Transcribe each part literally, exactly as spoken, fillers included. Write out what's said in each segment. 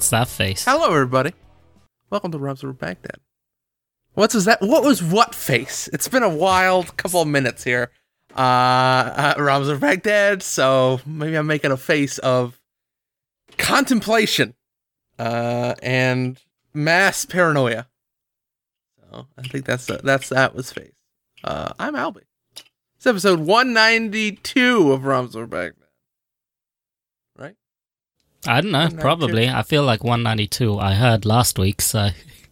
What's that face? Hello, everybody. Welcome to Rob's Over Baghdad. What's was that? What was what face? It's been a wild couple of minutes here. Uh, uh Rob's Over Baghdad. So maybe I'm making a face of contemplation, uh, and mass paranoia. So I think that's uh, that's that was face. Uh, I'm Albie. It's episode one ninety-two of Rob's Over Baghdad. Right? I don't know, probably. I feel like one ninety-two I heard last week, so...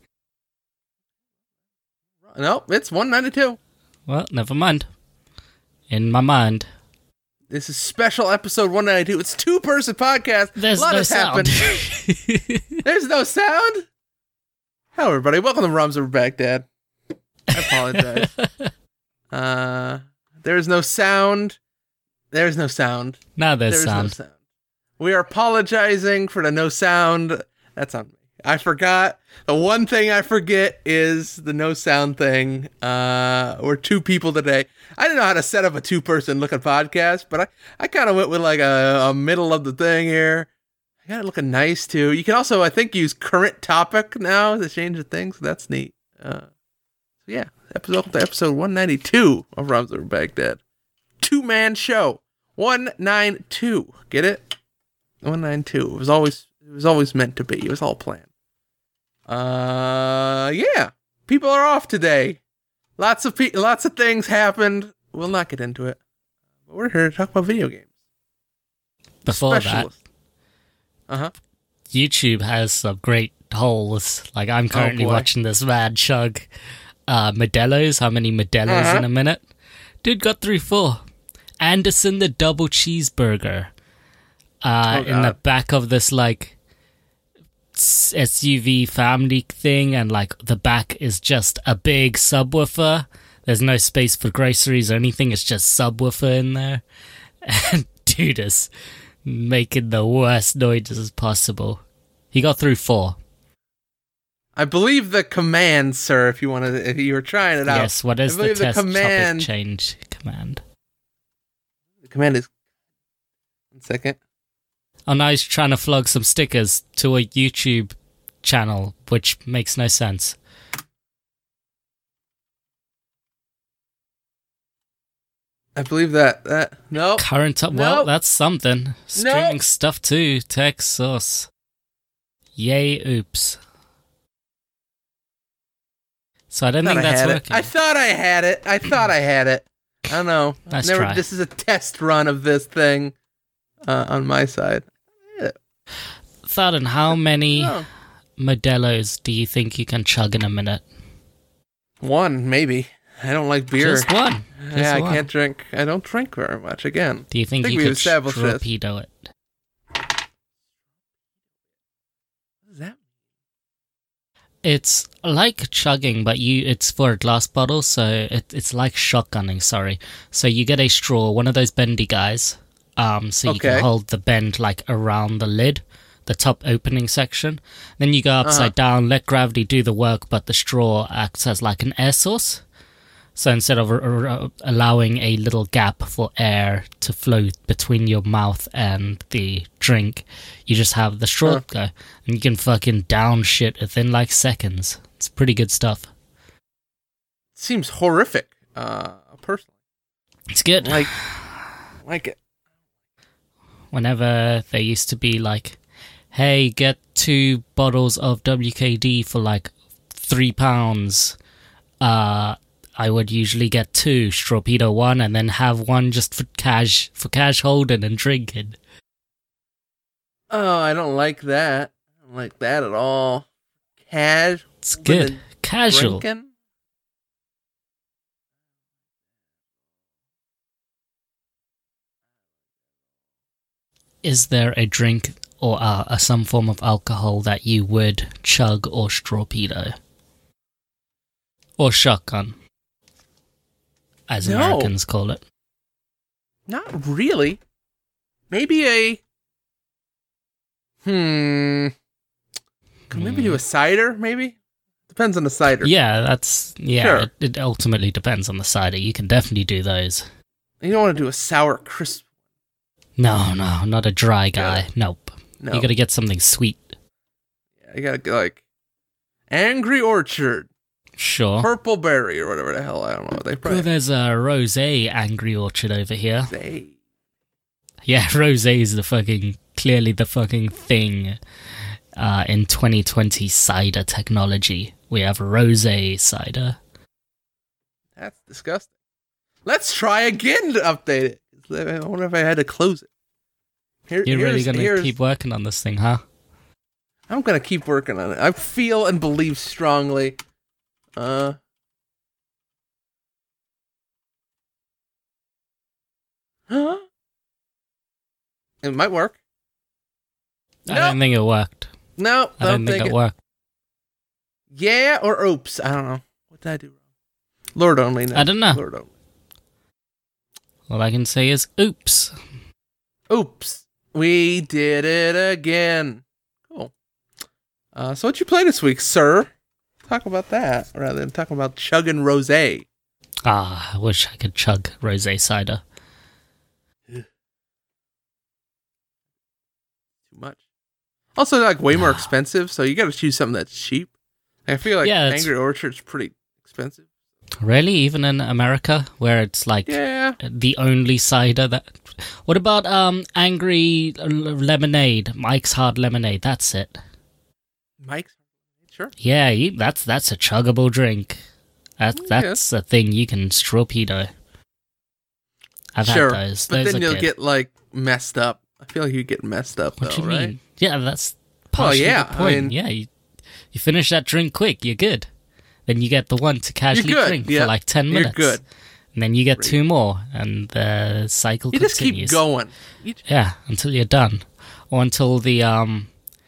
Nope, it's one ninety-two. Well, never mind. In my mind. This is special episode one ninety-two. It's two-person podcast. There's a lot no has sound. happened. There's no sound? Hello, everybody. Welcome to Rob's Over Baghdad. I apologize. uh, there's no sound. There's no sound. Now there's, there's sound. no sound. We are apologizing for the no sound. That's on me. I forgot. The one thing I forget is the no sound thing. Uh, we're two people today. I didn't know how to set up a two-person looking podcast, but I, I kind of went with like a, a middle of the thing here. I got it looking nice, too. You can also, I think, use current topic now to change the thing, so that's neat. Uh, so yeah, episode episode one ninety-two of Rob's Over Baghdad. Two-man show. one ninety-two. Get it? one ninety-two. It was always it was always meant to be. It was all planned. Uh yeah. People are off today. Lots of pe- lots of things happened. We'll not get into it. But we're here to talk about video games. Before Specialist. that, uh-huh. YouTube has some great holes. Like, I'm currently oh watching this man chug uh, Modelo's. How many Modelo's uh-huh. in a minute? Dude got through four. Anderson the double cheeseburger. Uh, oh, in the back of this, like, S U V family thing, and, like, the back is just a big subwoofer. There's no space for groceries or anything. It's just subwoofer in there. And dude is making the worst noises possible. He got through four. I believe the command, sir, if you wanted, if you were trying it out. Yes, what is the the test command, topic change command? The command is... One second. Oh, now he's trying to flog some stickers to a YouTube channel, which makes no sense. I believe that. That no. Current up. Well, Nope. that's something. Streaming Nope. stuff too. Tech source. Yay! Oops. So I don't think I that's had it. working. I thought I had it. I thought I had it. I don't know. Let's Never, try. This is a test run of this thing uh, on my side. Thadden, how many Oh. Modelo's do you think you can chug in a minute? One, maybe. I don't like beer. Just one. Just yeah, one. I can't drink. I don't drink very much. Again. Do you think, I think you we've could established this. torpedo it? What is that? It's like chugging, but you it's for a glass bottle, so it, it's like shotgunning, sorry. So you get a straw, one of those bendy guys, um, so you Okay. can hold the bend like around the lid, the top opening section. Then you go upside Uh-huh. down, let gravity do the work, but the straw acts as like an air source. So instead of r- r- allowing a little gap for air to flow between your mouth and the drink, you just have the straw Huh. go, and you can fucking down shit within like seconds. It's pretty good stuff. Seems horrific. Uh, personally, It's good. like, like it. Whenever there used to be like, hey, get two bottles of W K D for like three pounds, uh, I would usually get two, Strawpedo one, and then have one just for cash, for cash holding and drinking. Oh, I don't like that. I don't like that at all. Cash. It's good. Casual. Drinking? Is there a drink or uh, a, some form of alcohol that you would chug or strawpedo? Or shotgun, as No. Americans call it. Not really. Maybe a. Hmm. Could maybe do a cider, maybe? Depends on the cider. Yeah, that's... Yeah, Sure. it, it ultimately depends on the cider. You can definitely do those. You don't want to do a sour crisp. No, no, not a dry guy. Yeah. Nope. No. You gotta get something sweet. I got like Angry Orchard, Sure. Purple Berry, or whatever the hell. I don't know. They probably Well, there's a rosé Angry Orchard over here. say. Yeah, rosé is the fucking clearly the fucking thing uh, in twenty twenty cider technology. We have rosé cider. That's disgusting. Let's try again to update it. I wonder if I had to close it. Here, You're really here's- gonna here's- keep working on this thing, huh? I'm gonna keep working on it. I feel and believe strongly. Uh. Huh? It might work. I Nope. don't think it worked. No, I don't think, it worked. Yeah or oops. I don't know. What did I do wrong? Lord only knows. I don't know. Lord only. All I can say is oops. Oops. We did it again. Cool. Uh, so what you play this week, sir? Talk about that rather than talking about chugging rosé. Ah, I wish I could chug rosé cider. Too much. Also, like way more expensive, so you got to choose something that's cheap. I feel like Yeah, it's- Angry Orchard's pretty expensive. Really? Even in America, where it's like Yeah. the only cider that... What about um Angry L- Lemonade? Mike's Hard Lemonade, that's it. Mike's. Sure. Yeah, you, that's that's a chuggable drink. That, Mm, that's a thing you can torpedo. I've Sure. had those. But those then are you'll good. get like messed up. I feel like you get messed up What though, do you right? mean? Yeah, that's partially yeah, the I point. mean- yeah, you, you finish that drink quick, you're good. Then you get the one to casually good, drink yeah. for like ten You're minutes. good. And then you get Great. two more, and the cycle You just continues. keep going. You just- Yeah, until you're done, or until the um,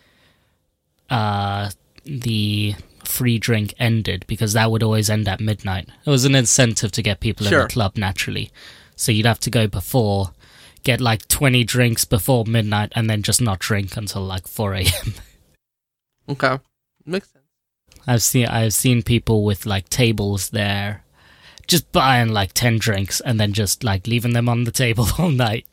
uh, the free drink ended, because that would always end at midnight. It was an incentive to get people in Sure. the club naturally, so you'd have to go before, get like twenty drinks before midnight, and then just not drink until like four a.m. Okay. Makes sense. I've seen I've seen people with like tables there, just buying like ten drinks and then just like leaving them on the table all night.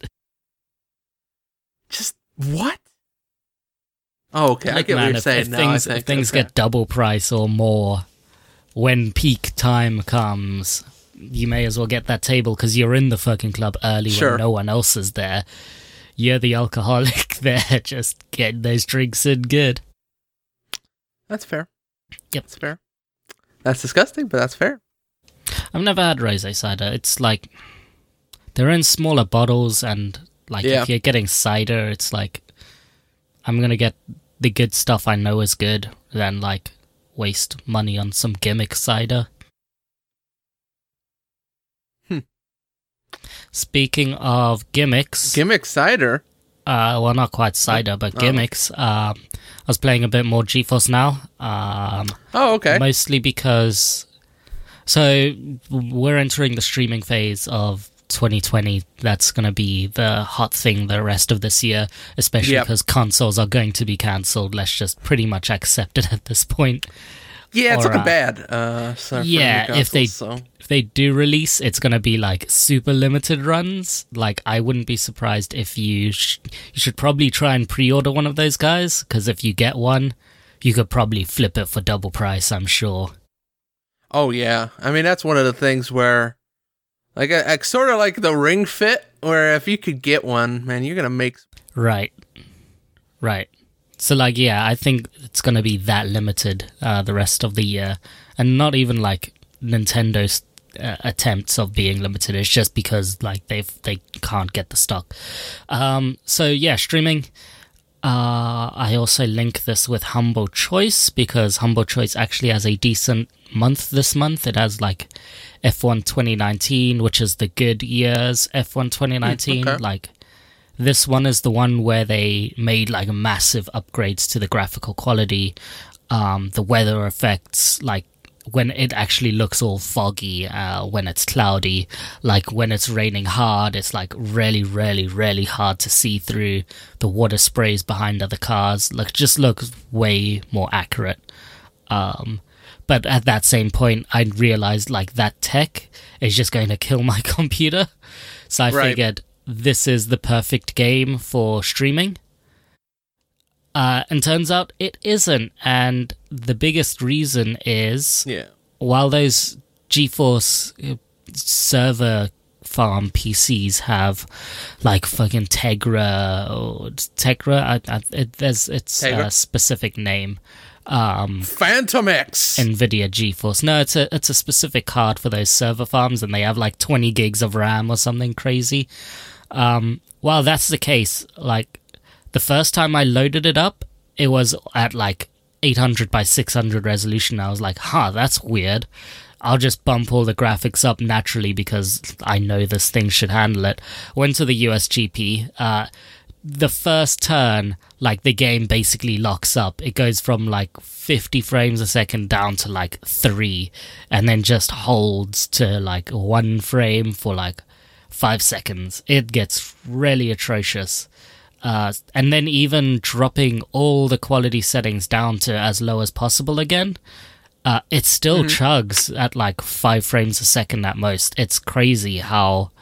Just what? Oh, okay. I Look, get man, what you're if, saying if now. things I think. if things Okay. get double price or more when peak time comes, you may as well get that table because you're in the fucking club early Sure. when no one else is there. You're the alcoholic there, just getting those drinks in good. That's fair. Yep. That's fair. That's disgusting, but that's fair. I've never had rosé cider. It's like they're in smaller bottles, and like Yeah. if you're getting cider, it's like I'm gonna get the good stuff I know is good than like waste money on some gimmick cider. Hmm. Speaking of gimmicks, Gimmick cider. uh, well, not quite cider, but Oh. gimmicks. Um, I was playing a bit more GeForce Now. Um, Oh, okay. Mostly because, so we're entering the streaming phase of twenty twenty. That's going to be the hot thing the rest of this year, especially Yep. because consoles are going to be cancelled. Let's just pretty much accept it at this point. yeah, it's or, looking uh, bad. Uh, so for yeah, the if they- consoles, so. If they do release, it's going to be like super limited runs. Like, I wouldn't be surprised if you, sh- you should probably try and pre-order one of those guys, because if you get one, you could probably flip it for double price, I'm sure. Oh yeah, I mean that's one of the things where, like, I, I sort of like the Ring Fit, where if you could get one, man, you're gonna make. Right. Right. So, like, yeah, I think it's going to be that limited uh, the rest of the year. And not even, like, Nintendo's uh, attempts of being limited. It's just because, like, they they can't get the stock. Um, so, yeah, streaming. Uh, I also link this with Humble Choice, because Humble Choice actually has a decent month this month. It has, like, F one twenty nineteen, which is the good year's F one twenty nineteen. okay. Like, this one is the one where they made like massive upgrades to the graphical quality, um, the weather effects, like when it actually looks all foggy, uh, when it's cloudy, like when it's raining hard, it's like really, really, really hard to see through. The water sprays behind other cars, like just looks way more accurate. Um, but at that same point, I realized like that tech is just going to kill my computer. So I Right. figured this is the perfect game for streaming. Uh, and turns out it isn't. And the biggest reason is, Yeah. while those GeForce uh, server farm P Cs have like fucking Tegra or Tegra, I, I, it, there's it's Tegra? a specific name. Um, Phantom X. NVIDIA GeForce. No, it's a it's a specific card for those server farms, and they have like twenty gigs of RAM or something crazy. Um, while that's the case, like the first time I loaded it up, it was at like eight hundred by six hundred resolution. I was like, huh, that's weird. I'll just bump all the graphics up naturally because I know this thing should handle it. Went to the U S G P. Uh, the first turn, like the game basically locks up. It goes from like fifty frames a second down to like three, and then just holds to like one frame for like five seconds. It gets really atrocious. Uh, and then even dropping all the quality settings down to as low as possible again, uh, it still mm-hmm. chugs at like five frames a second at most. It's crazy how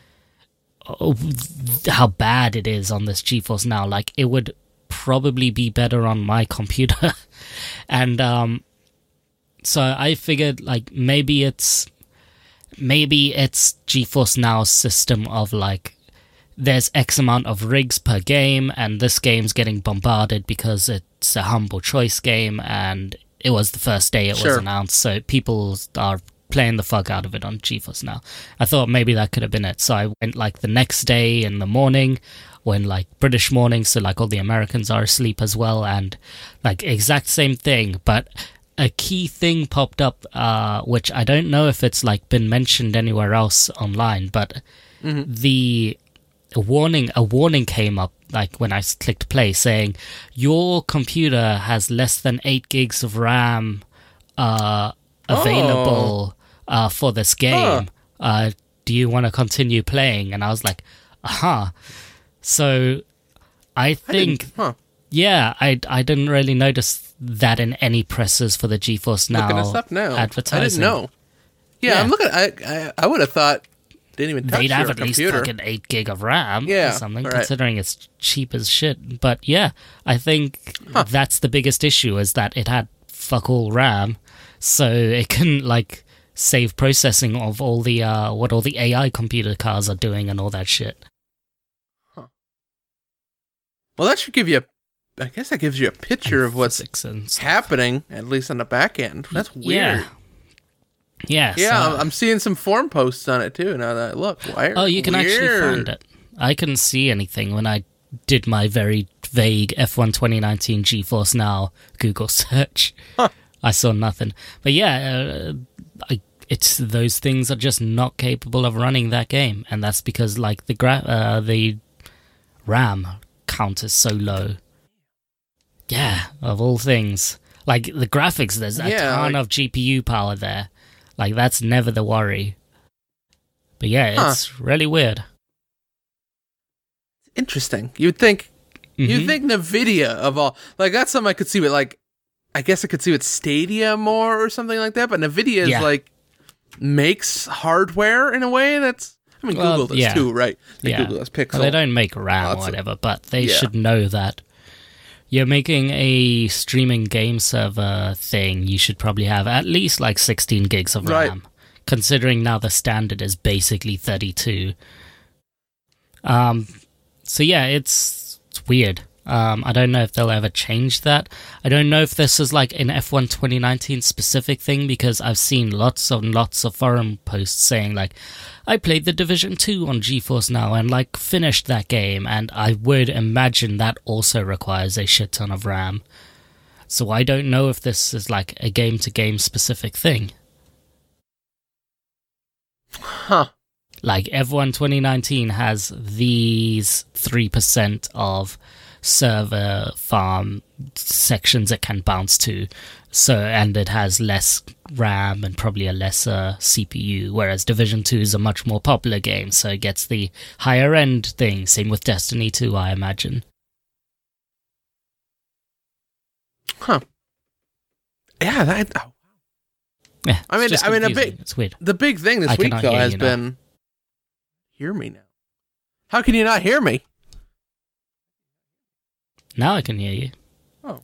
how bad it is on this GeForce Now. Like, it would probably be better on my computer. And um, so I figured like maybe it's maybe it's GeForce Now's system of like, there's X amount of rigs per game, and this game's getting bombarded because it's a humble choice game, and it was the first day it sure. was announced, so people are playing the fuck out of it on GeForce Now. I thought maybe that could have been it, so I went like the next day in the morning, when like British morning, so like all the Americans are asleep as well, and like exact same thing, but a key thing popped up, uh, which I don't know if it's like been mentioned anywhere else online, but mm-hmm. the A warning, a warning came up, like when I clicked play, saying your computer has less than eight gigs of RAM uh, available oh. uh, for this game. Huh. Uh, do you want to continue playing? And I was like, aha. So I think, I huh. yeah, I I didn't really notice that in any presses for the GeForce Now, looking this up now. advertising. I didn't know. Yeah, yeah. I'm looking. I I, I would have thought. Didn't even touch They'd have your at computer. least fucking eight gig of RAM yeah, or something, right. considering it's cheap as shit. But yeah, I think huh. that's the biggest issue, is that it had fuck all RAM, so it couldn't like save processing of all the uh, what all the A I computer cars are doing and all that shit. Huh. Well, that should give you. A, I guess that gives you a picture and of what's happening, at least on the back end. That's weird. Yeah. Yeah, yeah, so, I'm seeing some forum posts on it too. Now that I look, why? Oh, you can weird. actually find it. I couldn't see anything when I did my very vague F one twenty nineteen GeForce Now Google search. Huh. I saw nothing. But yeah, uh, I, it's those things are just not capable of running that game, and that's because like the gra- uh, the RAM count is so low. Yeah, of all things, like the graphics, there's a yeah, ton like- of G P U power there. Like, that's never the worry. But yeah, huh. it's really weird. Interesting. You'd think, mm-hmm. you'd think NVIDIA of all, like, that's something I could see with, like, I guess I could see with Stadia more or something like that, but NVIDIA is, yeah. like, makes hardware in a way that's, I mean, well, Google does yeah. too, right? They yeah. Google does Pixel. Well, they don't make RAM or whatever, of, but they yeah. should know that. You're making a streaming game server thing, you should probably have at least like sixteen gigs of right. RAM, considering now the standard is basically thirty-two. Um, so yeah, it's, it's weird. Um, I don't know if they'll ever change that. I don't know if this is like an F one twenty nineteen specific thing, because I've seen lots and lots of forum posts saying like, I played The Division two on GeForce Now and like finished that game, and I would imagine that also requires a shit ton of RAM. So I don't know if this is like a game-to-game specific thing. Huh. Like F one twenty nineteen has these three percent of server farm sections it can bounce to, so and it has less RAM and probably a lesser C P U, whereas Division two is a much more popular game, so it gets the higher end thing. Same with Destiny two, I imagine. Huh. Yeah, that oh. Yeah, I mean I mean a big it's weird. The big thing this I week though has been now. Hear me now. How can you not hear me? Now I can hear you. Oh.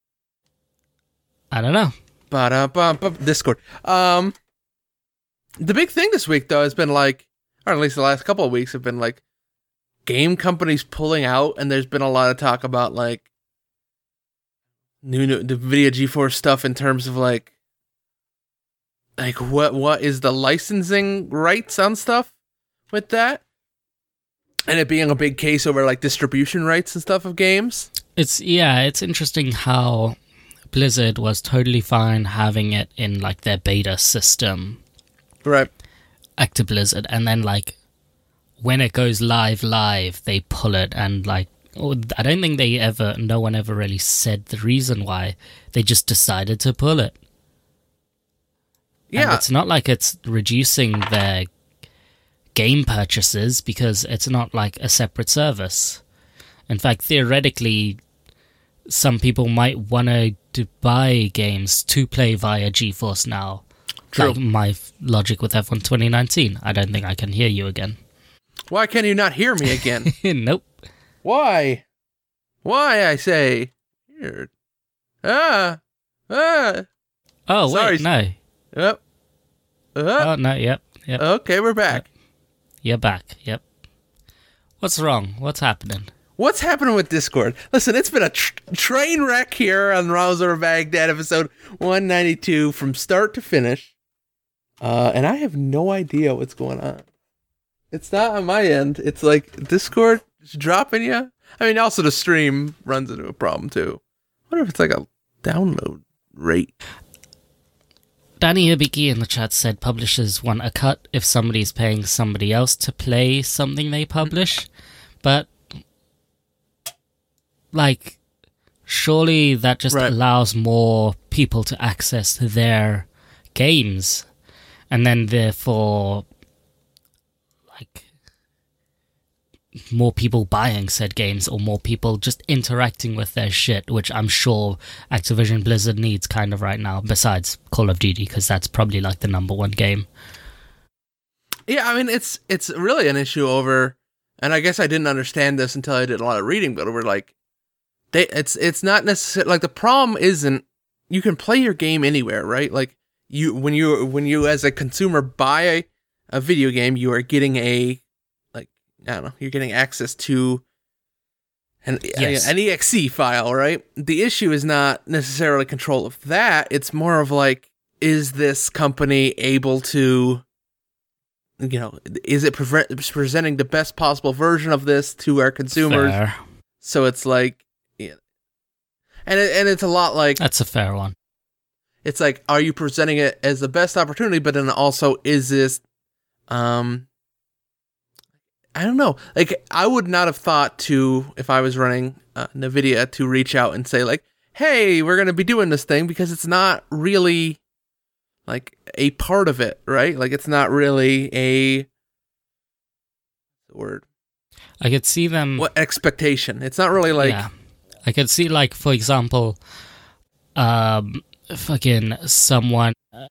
I don't know. Ba-da-ba-ba, Discord. Um, the big thing this week, though, has been like, or at least the last couple of weeks have been like, game companies pulling out, and there's been a lot of talk about like new, new the NVIDIA GeForce stuff in terms of like, like what what is the licensing rights on stuff with that, and it being a big case over like distribution rights and stuff of games. It's yeah, it's interesting how Blizzard was totally fine having it in like their beta system, right? Active Blizzard, and then like when it goes live, live they pull it, and like I don't think they ever, no one ever really said the reason why. They just decided to pull it. Yeah, and it's not like it's reducing their game purchases because it's not like a separate service. In fact, theoretically, some people might want to buy games to play via GeForce Now. True. Like my f- logic with F one twenty nineteen. I don't think I can hear you again. Why can you not hear me again? Nope. Why? Why, I say? Here. Ah. Ah. Oh, Sorry. wait, no. Yep. Uh, Oh, no, yep, yep. okay, we're back. You're back, yep. What's wrong? What's happening? What's happening with Discord? Listen, it's been a tr- train wreck here on Rouse Over Baghdad episode one ninety-two from start to finish. Uh, and I have no idea what's going on. It's not on my end. It's like Discord is dropping you. I mean, also the stream runs into a problem too. I wonder if it's like a download rate. Danny Hibiki in the chat said publishers want a cut if somebody's paying somebody else to play something they publish. But, like, surely that just Right. allows more people to access their games. And then, therefore, like, more people buying said games or more people just interacting with their shit, which I'm sure Activision Blizzard needs kind of right now, besides Call of Duty, because that's probably like the number one game. Yeah, I mean, it's it's really an issue over, and I guess I didn't understand this until I did a lot of reading, but over like, they it's it's not necessarily, like the problem isn't, you can play your game anywhere, right? Like, you when you when you as a consumer buy a, a video game, you are getting a, like, I don't know, you're getting access to an, Yes. an E X E file, right? The issue is not necessarily control of that, it's more of like, is this company able to, you know, is it pre- presenting the best possible version of this to our consumers? Fair. So it's like, yeah. and it, and it's a lot like, That's a fair one. it's like, are you presenting it as the best opportunity? But then also, is this, um, I don't know. Like, I would not have thought to, if I was running uh, NVIDIA, to reach out and say like, hey, we're going to be doing this thing, because it's not really like a part of it, right? Like, it's not really a word. I could see them... What expectation? It's not really like, yeah. I could see, like, for example, um, fucking someone uh,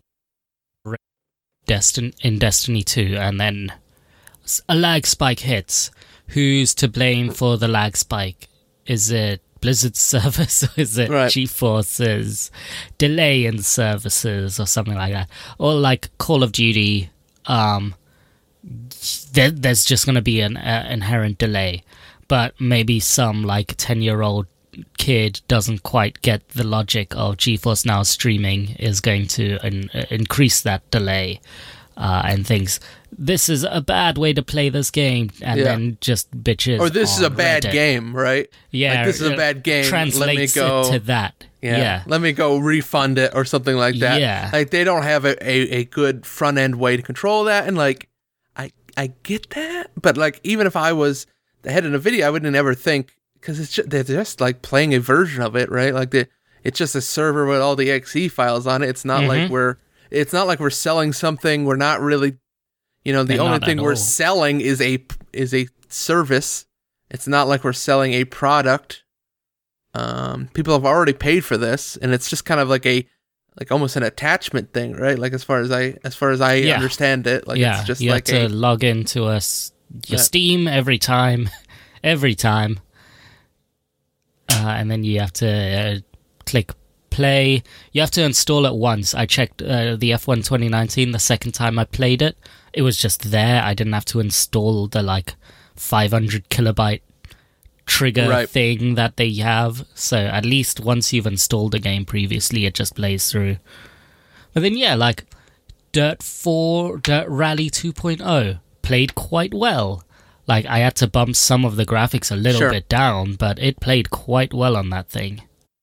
Destin- in Destiny two, and then a lag spike hits. Who's to blame for the lag spike? Is it Blizzard's service, or is it Right. GeForce's delay in services, or something like that? Or like Call of Duty, um, there, there's just going to be an uh, inherent delay, but maybe some like ten-year-old kid doesn't quite get the logic of GeForce Now streaming is going to in- increase that delay, uh, and thinks this is a bad way to play this game, and Yeah. then just bitches. or this is a on bad Reddit. game, right? Yeah, Like, this is a uh, bad game. Translates Let me go. it to that. Yeah. Yeah. Let me go refund it or something like that. Yeah. Like, they don't have a, a, a good front end way to control that. And like, I I get that. But like, even if I was the head of NVIDIA, I wouldn't ever think, because it's just, they're just like playing a version of it, right? Like, the it's just a server with all the E X E files on it. It's not like Mhm. we're it's not like we're selling something. We're not really, you know, the They're only not thing at we're all. selling is a is a service. It's not like we're selling a product. Um, people have already paid for this, and it's just kind of like a, like almost an attachment thing, right? Like, as far as I, as far as I Yeah. understand it, like, yeah, it's just you like have a, to log into a s- your Yeah. Steam every time, every time. uh, and then you have to uh, click play. You have to install it once. I checked uh, the F one twenty nineteen the second time I played it. It was just there. I didn't have to install the like five hundred kilobyte trigger Right. thing that they have. So at least once you've installed a game previously, it just plays through. But then yeah, like Dirt four, Dirt Rally two point oh played quite well. Like I had to bump some of the graphics a little Sure. bit down, but it played quite well on that thing.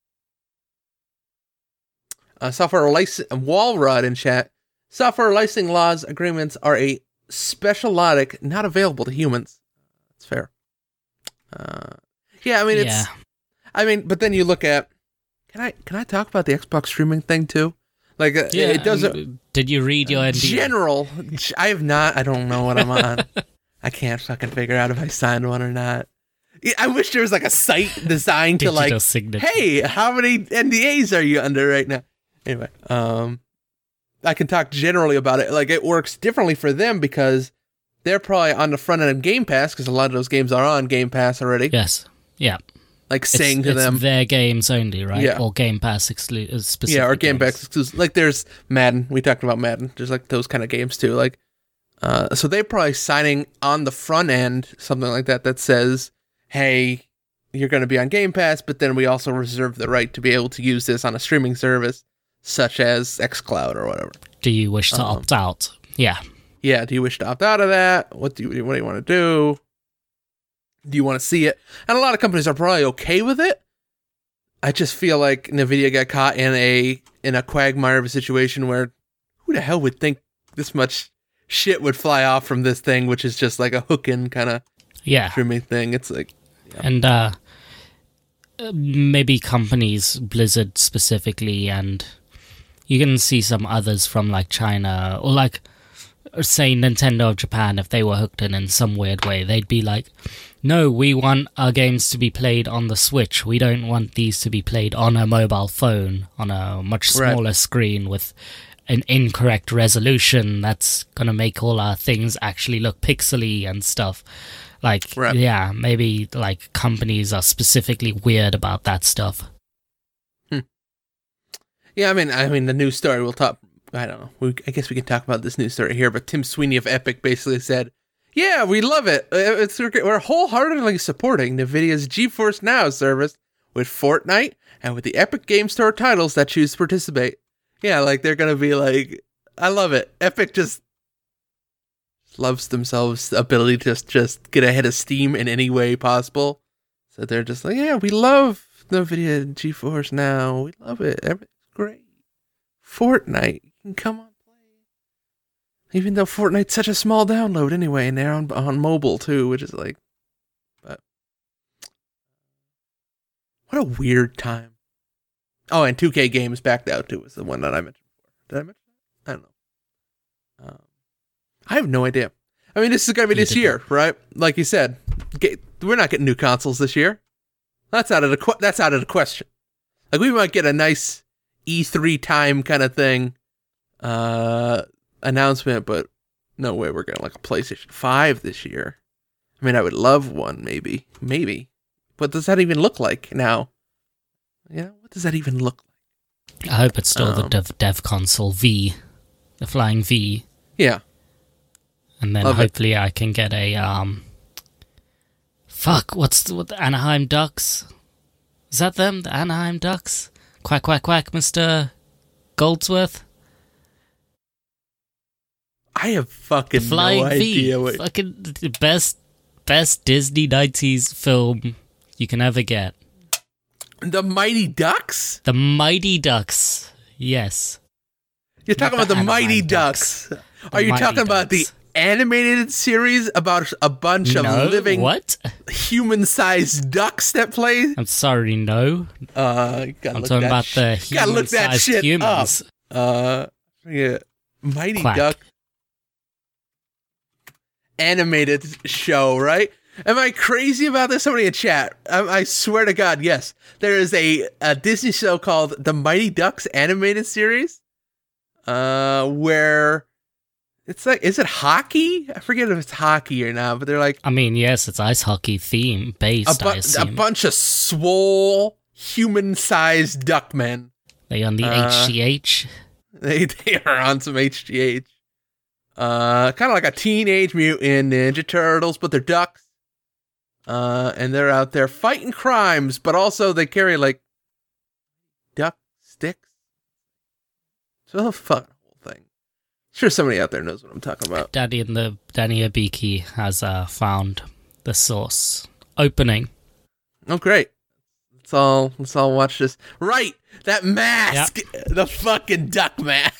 Uh, software license Walrod in chat. Software licensing laws agreements are a special logic not available to humans. That's fair. Uh, yeah, I mean it's. Yeah. I mean, but then you look at. Can I can I talk about the Xbox streaming thing too? Like uh, Yeah, it doesn't. um, Did you read your N D A? General. I have not. I don't know what I'm on. I can't fucking figure out if I signed one or not. Yeah, I wish there was like a site designed to Digital like, signature. hey, how many N D As are you under right now? Anyway, um, I can talk generally about it. Like it works differently for them because they're probably on the front end of Game Pass because a lot of those games are on Game Pass already. Yes. Yeah. Like saying it's, to it's them, their games only, right? Yeah. Or Game Pass exclusive. Specific yeah, or Game games. Pass exclusive. Like there's Madden. We talked about Madden. There's like those kind of games too. Like, uh, so they're probably signing on the front end something like that that says, "Hey, you're going to be on Game Pass, but then we also reserve the right to be able to use this on a streaming service such as xCloud or whatever." Do you wish to Um, opt out? Yeah. Yeah. Do you wish to opt out of that? What do you What do you want to do? Do you want to see it? And a lot of companies are probably okay with it. I just feel like Nvidia got caught in a in a quagmire of a situation where who the hell would think this much shit would fly off from this thing, which is just like a hook-in kind of Yeah. streaming thing. It's like, And uh, uh, maybe companies, Blizzard specifically, and you can see some others from like China or like, say, Nintendo of Japan, if they were hooked in in some weird way, they'd be like, no, we want our games to be played on the Switch. We don't want these to be played on a mobile phone, on a much Right. smaller screen with an incorrect resolution that's going to make all our things actually look pixely and stuff. Like, Right. yeah, maybe like companies are specifically weird about that stuff. yeah. I mean, I mean, the news story we'll talk. I don't know. We, I guess we can talk about this news story here. But Tim Sweeney of Epic basically said, "Yeah, we love it. Uh, It's we're wholeheartedly supporting NVIDIA's GeForce Now service with Fortnite and with the Epic Game Store titles that choose to participate." Yeah, like they're gonna be like, I love it. Epic just loves themselves the ability to just just get ahead of Steam in any way possible. So they're just like, yeah, we love NVIDIA GeForce Now. We love it. Everything's great. Fortnite, you can come on play. Even though Fortnite's such a small download anyway, and they're on on mobile too, which is like, but what a weird time. Oh, and two K Games backed out too was the one that I mentioned before. Did I mention that? I don't know. Um, I have no idea. I mean, this is gonna be You this did year, right? Like you said, get, we're not getting new consoles this year. That's out of the que- that's out of the question. Like we might get a nice E three time kind of thing uh, announcement, but no way we're getting like a PlayStation five this year. I mean, I would love one, maybe, maybe. What does that even look like now? Yeah, what does that even look like? I hope it's still the Um, dev, dev console V, the flying V. Yeah, And then Love it. hopefully I can get a, um... Fuck, what's the, what, the Anaheim Ducks? Is that them? The Anaheim Ducks? Quack, quack, quack, Mister Goldsworth? I have fucking The Flying no V. idea what. Fucking the best, best Disney nineties film you can ever get. The Mighty Ducks? The Mighty Ducks. Yes. You're talking Not about the the Mighty Anaheim Ducks. Ducks. Are you Mighty talking about the Ducks. animated series about a bunch of No? living What? human-sized ducks that play? I'm sorry, no. Uh, you gotta I'm look talking that about sh- the gotta look that human-sized shit humans. up. Uh, yeah, Mighty Quack. Duck animated show, right? Am I crazy about this? Somebody in chat. I, I swear to God, yes. There is a, a Disney show called The Mighty Ducks animated series, uh, where It's like, is it hockey? I forget if it's hockey or not, but they're like I mean, yes, it's ice hockey theme based. a, bu- I assume a bunch of swole, human-sized duckmen. they on the uh, H G H. They they are on some H G H. Uh, kind of like a Teenage Mutant Ninja Turtles, but they're ducks. Uh, and they're out there fighting crimes, but also they carry like duck sticks. So the fucking whole thing. Sure, somebody out there knows what I'm talking about. Daddy and the Danny Abiki has uh, found the source opening. Oh, great! Let's all let's all watch this. Right, that mask, yep. The fucking duck mask.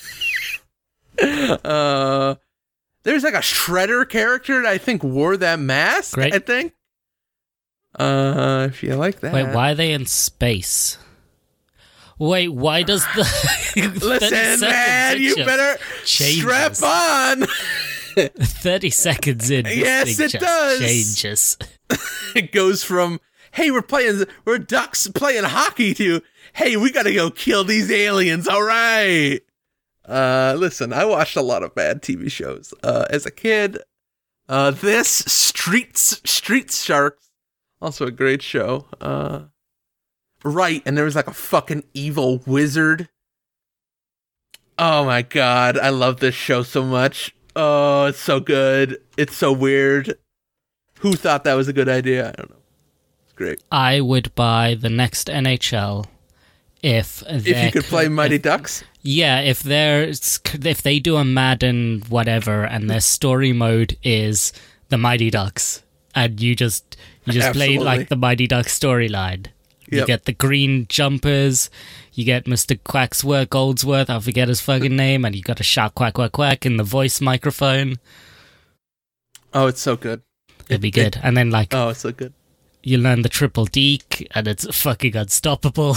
uh, there's like a Shredder character that I think wore that mask. Great. I think. Uh, if you like that. Wait, why are they in space? Wait, why does the listen, man? You better changes. Strap on. Thirty seconds in, this yes, thing it just does. Changes. It goes from hey, we're playing, we're ducks playing hockey to hey, we gotta go kill these aliens. All right. Uh, listen, I watched a lot of bad T V shows uh, as a kid. Uh, this Streets Street Sharks, also a great show. Uh, right, and there was like a fucking evil wizard. Oh my god, I love this show so much. Oh, it's so good. It's so weird. Who thought that was a good idea? I don't know. It's great. I would buy the next N H L if if you could play Mighty if, Ducks. Yeah, if there's if they do a Madden whatever and their story mode is the Mighty Ducks and you just you just play like the Mighty Ducks storyline. You yep. get the green jumpers, you get Mister Quacksworth, Goldsworth, I forget his fucking name, and you got to shout quack quack quack in the voice microphone. Oh, it's so good. It'd be good. And then like oh, it's so good. You learn the triple deke and it's fucking unstoppable.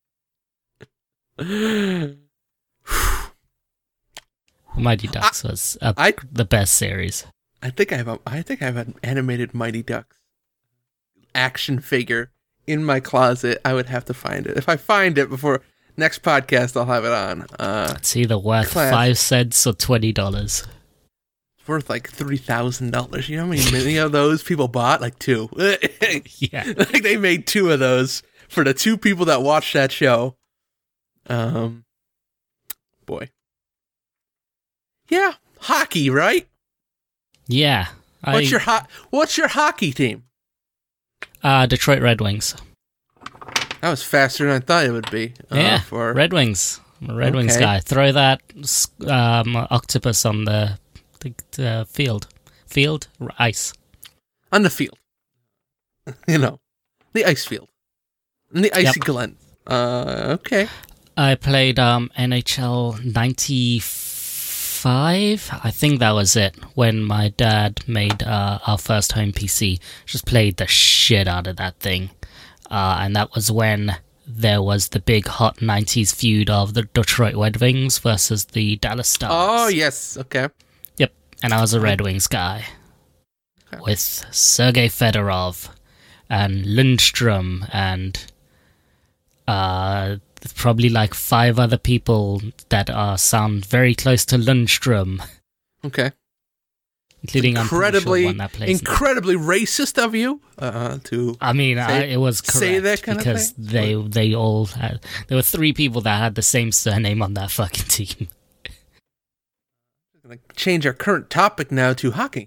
Mighty Ducks I, was uh, I, the best series. I think I have a, I think I have an animated Mighty Ducks action figure in my closet. I would have to find it. If I find it before next podcast, I'll have it on. Uh, it's either worth class. five cents or twenty dollars. It's worth like three thousand dollars. You know how many, many of those people bought? Like two. Yeah, like they made two of those for the two people that watched that show. Um, boy. Yeah, hockey, right? Yeah. What's I, your ho- What's your hockey team? Uh, Detroit Red Wings. That was faster than I thought it would be. Uh, yeah, for... Red Wings. I'm a Red okay. Wings guy. Throw that um, octopus on the, the uh, field. Field? Ice. On the field. You know, the ice field. In the icy yep. glen. Uh, okay. I played um, N H L ninety-five. I think that was it. When my dad made uh, our first home P C. Just played the shit out of that thing. Uh, and that was when there was the big hot nineties feud of the Detroit Red Wings versus the Dallas Stars. Oh, yes. Okay. Yep. And I was a Red Wings guy. Okay. With Sergei Fedorov and Lundstrom and uh, probably like five other people that are sound very close to Lundstrom. Okay. Including incredibly, I'm sure one that plays incredibly there. Racist of you uh, to. I mean, say, I, it was correct say that kind because of thing? they they all had. There were three people that had the same surname on that fucking team. We're gonna change our current topic now to hockey.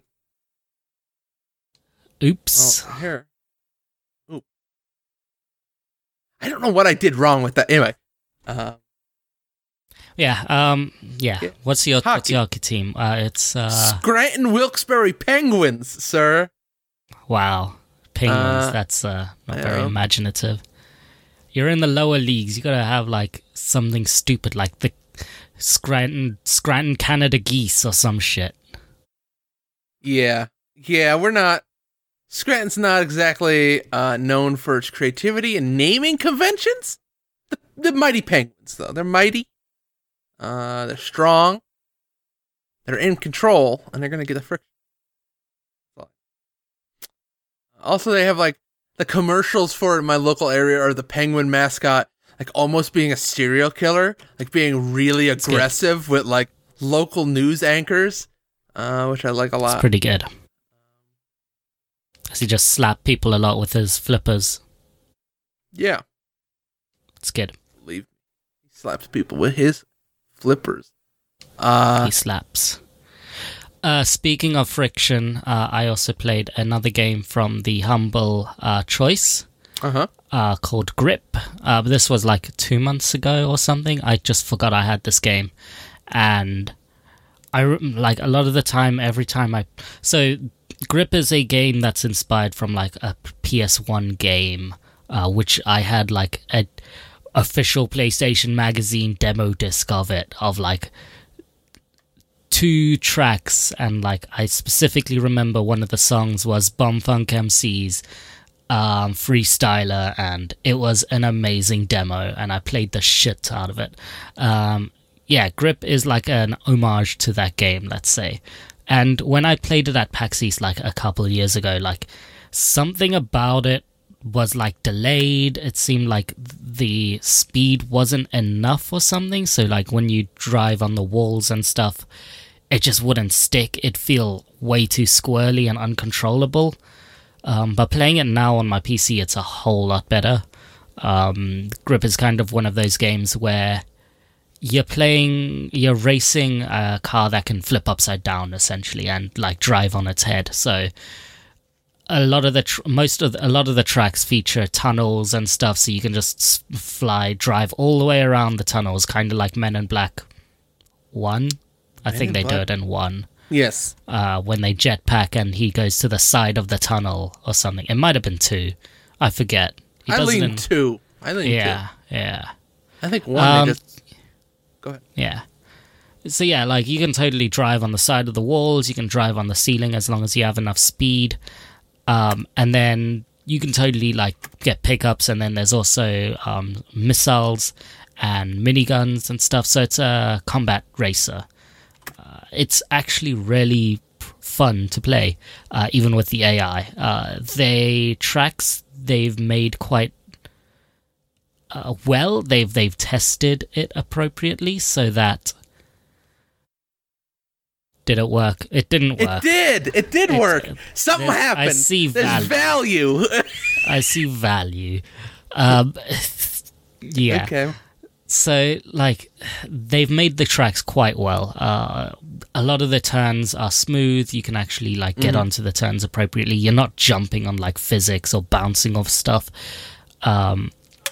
Oops. Oh, here. Oop. I don't know what I did wrong with that. Anyway. Uh, Yeah, um, yeah. yeah. What's your Hockey. what's your hockey team? Uh, it's uh, Scranton Wilkes-Barre Penguins, sir. Wow, Penguins. Uh, that's uh, not yeah. very imaginative. You're in the lower leagues. You gotta have like something stupid, like the Scranton Scranton Canada Geese or some shit. Yeah, yeah. We're not. Scranton's not exactly uh, known for its creativity and naming conventions. The, the mighty Penguins, though, they're mighty. Uh, they're strong. They're in control, and they're gonna get the friction. Also, they have like the commercials for it in my local area are the penguin mascot, like almost being a serial killer, like being really aggressive with like local news anchors. uh, which I like a lot. It's pretty good. Does he just slap people a lot with his flippers? Yeah. It's good. Believe me. He slaps people with his flippers. Uh, he slaps. Uh, speaking of friction, uh, I also played another game from the Humble uh, Choice uh-huh. uh, called Grip. Uh, this was like two months ago or something. I just forgot I had this game. And I like a lot of the time, every time I... So Grip is a game that's inspired from like a P S one game, uh, which I had like a official PlayStation Magazine demo disc of it, of like two tracks, and like I specifically remember one of the songs was Bumfunk M C's um, Freestyler, and it was an amazing demo, and I played the shit out of it. Um, yeah, Grip is like an homage to that game, let's say. And when I played it at PAX East like a couple of years ago, like something about it was like delayed. It seemed like the speed wasn't enough or something. So like when you drive on the walls and stuff, it just wouldn't stick. It'd feel way too squirrely and uncontrollable. Um, but playing it now on my P C, it's a whole lot better. Um, Grip is kind of one of those games where you're playing, you're racing a car that can flip upside down essentially and like drive on its head. So a lot of the tr- most of the, a lot of the tracks feature tunnels and stuff, so you can just fly, drive all the way around the tunnels, kind of like Men in Black One. I Men think in they Black? do it in one. yes. Uh, when they jetpack and he goes to the side of the tunnel or something. It might have been two. I forget. He I does it lean in- two. I lean Yeah, yeah. two. I think one, Um, they just... Go ahead. Yeah. So yeah, like you can totally drive on the side of the walls, you can drive on the ceiling as long as you have enough speed. Um, and then you can totally like get pickups, and then there's also um, missiles and miniguns and stuff. So it's a combat racer. Uh, it's actually really fun to play, uh, even with the A I. Uh, they tracks they've made quite Uh, well, they've they've tested it appropriately so that did it work? It didn't It work. did. It did It- work. Something there's- I happened. see There's value. I see value. Um, yeah. Okay. So like they've made the tracks quite well. Uh, a lot of the turns are smooth. You can actually like get Mhm. onto the turns appropriately. You're not jumping on like physics or bouncing off stuff. Um,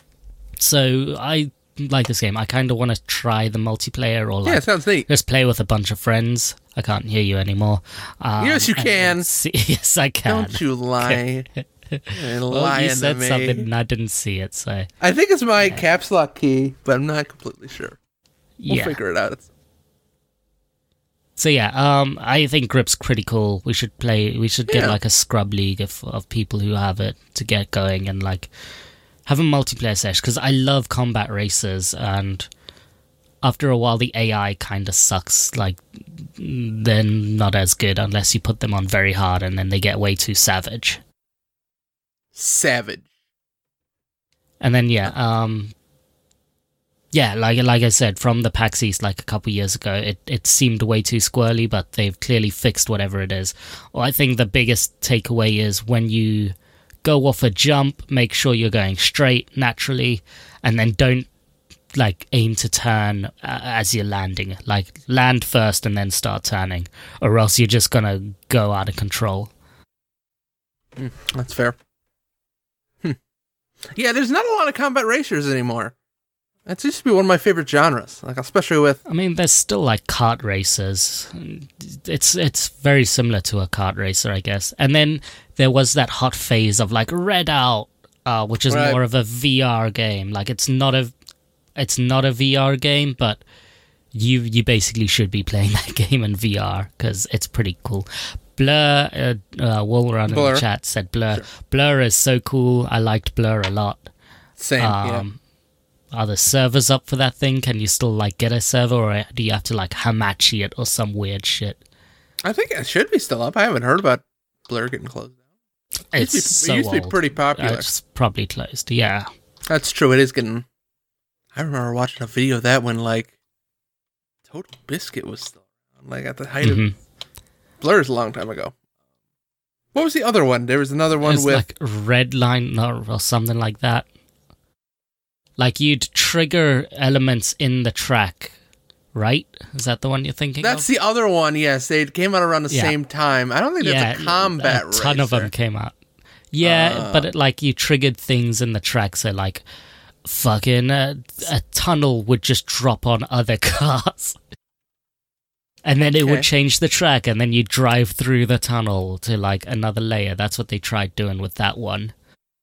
So I like this game. I kind of want to try the multiplayer, or like Yeah, sounds neat. just play with a bunch of friends. I can't hear you anymore. Um, Yes, you and- can. and see- yes, I can. Don't you lie. You're Well, lying you said to me. something and I didn't see it, so I think it's my caps lock key, but I'm not completely sure. We'll yeah. figure it out. It's- So yeah, um, I think Grip's pretty cool. We should play. We should get Yeah. like a scrub league of of people who have it to get going and like have a multiplayer session, because I love combat racers, and after a while the A I kind of sucks. Like they're not as good unless you put them on very hard, and then they get way too savage. Savage. And then yeah, um, yeah, like like I said, from the PAX East like a couple years ago, it it seemed way too squirrely, but they've clearly fixed whatever it is. Well, I think the biggest takeaway is when you go off a jump, make sure you're going straight naturally, and then don't like aim to turn uh, as you're landing. Like land first and then start turning, or else you're just gonna go out of control. Mm, that's fair. Hmm. Yeah, there's not a lot of combat racers anymore. That used to be one of my favorite genres, like especially with. I mean, there's still like kart racers. It's it's very similar to a kart racer, I guess. And then there was that hot phase of like Redout, uh, which is Right. more of a V R game. Like it's not a it's not a V R game, but you you basically should be playing that game in V R because it's pretty cool. Blur, uh, uh, Wolrun in Blur. the chat said Blur. Sure. Blur is so cool. I liked Blur a lot. Same, yeah. Um, Are the servers up for that thing? Can you still like get a server, or do you have to like Hamachi it or some weird shit? I think it should be still up. I haven't heard about Blur getting closed down. It It's used to be, so it used to be old. pretty Uh, popular. It's probably closed. Yeah, That's true. It is getting. I remember watching a video of that when like Total Biscuit was still around, like at the height Mhm. of Blur's a long time ago. What was the other one? There was another one It was with like Red Line or, or something like that. Like you'd trigger elements in the track, right? Is that the one you're thinking That's of? the other one, yes. They came out around the Yeah. same time. I don't think yeah, there's a combat a ton racer. of them came out. Yeah, Uh. but it, like you triggered things in the track, so like fucking uh, a tunnel would just drop on other cars. And then it Okay. would change the track, and then you drive through the tunnel to like another layer. That's what they tried doing with that one.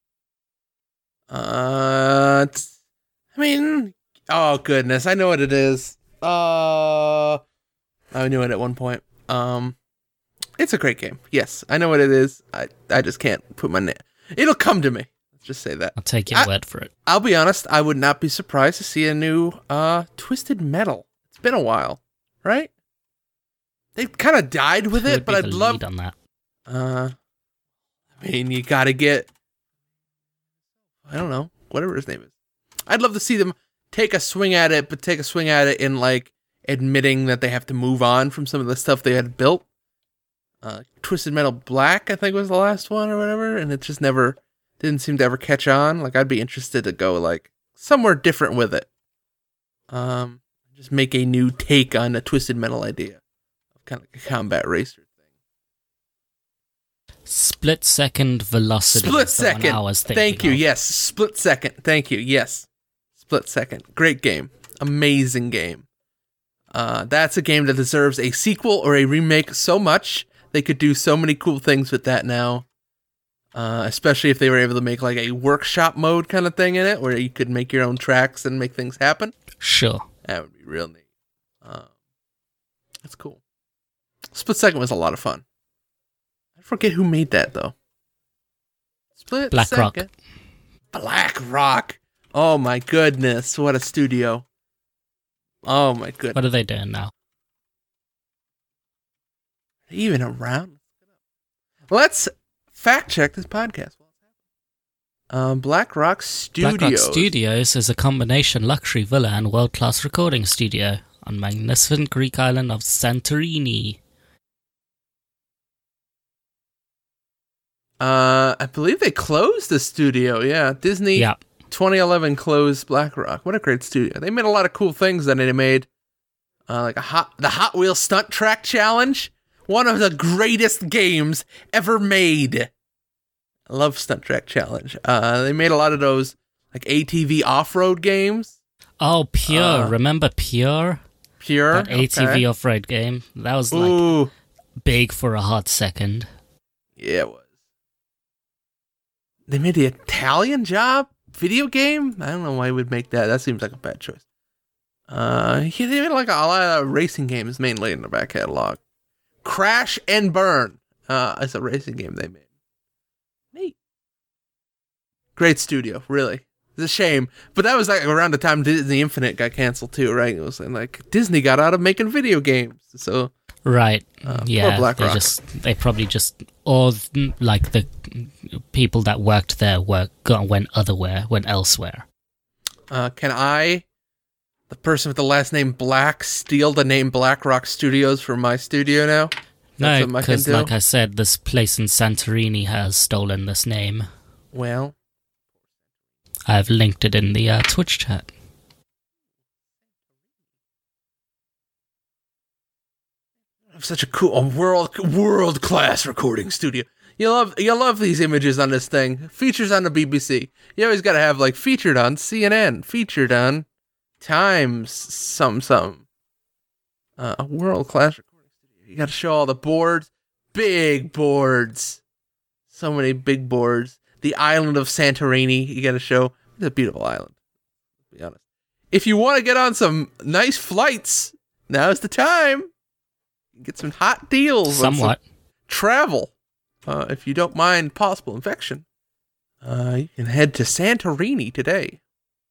Uh, it's, I mean, oh goodness, I know what it is. Uh, I knew it at one point. Um, it's a great game. Yes, I know what it is. I, I just can't put my name. It'll come to me. Let's just say that. I'll take your I- word for it. I'll be honest. I would not be surprised to see a new uh Twisted Metal. It's been a while, right? They kind of died with Who it, would but be I'd the love. lead on that. Uh, I mean, you gotta get. I don't know, whatever his name is. I'd love to see them take a swing at it, but take a swing at it in like admitting that they have to move on from some of the stuff they had built. Uh, Twisted Metal Black, I think, was the last one or whatever, and it just never didn't seem to ever catch on. Like, I'd be interested to go like somewhere different with it. Um, just make a new take on a Twisted Metal idea, kind of like a combat racer thing. Split second velocity. Split is the one second. I was thinking Thank you. of. Yes, split second. Thank you. Yes, split second. Great game. Amazing game. Uh, that's a game that deserves a sequel or a remake so much. They could do so many cool things with that now. Uh, especially if they were able to make like a workshop mode kind of thing in it, where you could make your own tracks and make things happen. Sure. That would be real neat. Uh, that's cool. Split second was a lot of fun. I forget who made that though. Split Black Rock. second. Black Rock. Oh my goodness! What a studio. Oh my goodness. What are they doing now? Even around. Let's fact check this podcast. Um, Black Rock Studios. Black Rock Studios is a combination luxury villa and world-class recording studio on magnificent Greek island of Santorini. Uh, I believe they closed the studio. Yeah, Disney. Yeah. twenty eleven closed Black Rock. What a great studio! They made a lot of cool things. That they made, uh, like a hot the Hot Wheels Stunt Track Challenge, one of the greatest games ever made. I love Stunt Track Challenge. Uh, they made a lot of those like A T V off-road games. Oh, Pure. Uh, Remember Pure? Pure That A T V okay. off-road game? That was like Ooh, big for a hot second. yeah, it was. They made the Italian Job video game. I don't know why you would make that. That seems like a bad choice. Uh, yeah, they made like a lot of racing games mainly in the back catalog. Crash and Burn. Uh, it's a racing game they made. Neat. Great studio, really. It's a shame, but that was like around the time Disney Infinite got canceled too, right? It was like Disney got out of making video games, so Right. Uh, poor yeah. Black they Rock. just they probably just or like the people that worked there work got went otherwhere, went elsewhere. uh, can I, the person with the last name Black, steal the name Black Rock Studios from my studio now? That's No, something I can because do? like I said, this place in Santorini has stolen this name. Well, I've linked it in the uh, Twitch chat. such a cool a world world class recording studio. You love you love these images on this thing. Features on the B B C. You always got to have like featured on C N N, featured on Times, some some. Uh, a world class recording studio. You got to show all the boards, big boards, so many big boards. The island of Santorini. You got to show. It's a beautiful island. To be honest, if you want to get on some nice flights, now's the time. Get some hot deals. Somewhat. On some travel. Uh, if you don't mind possible infection, uh, you can head to Santorini today.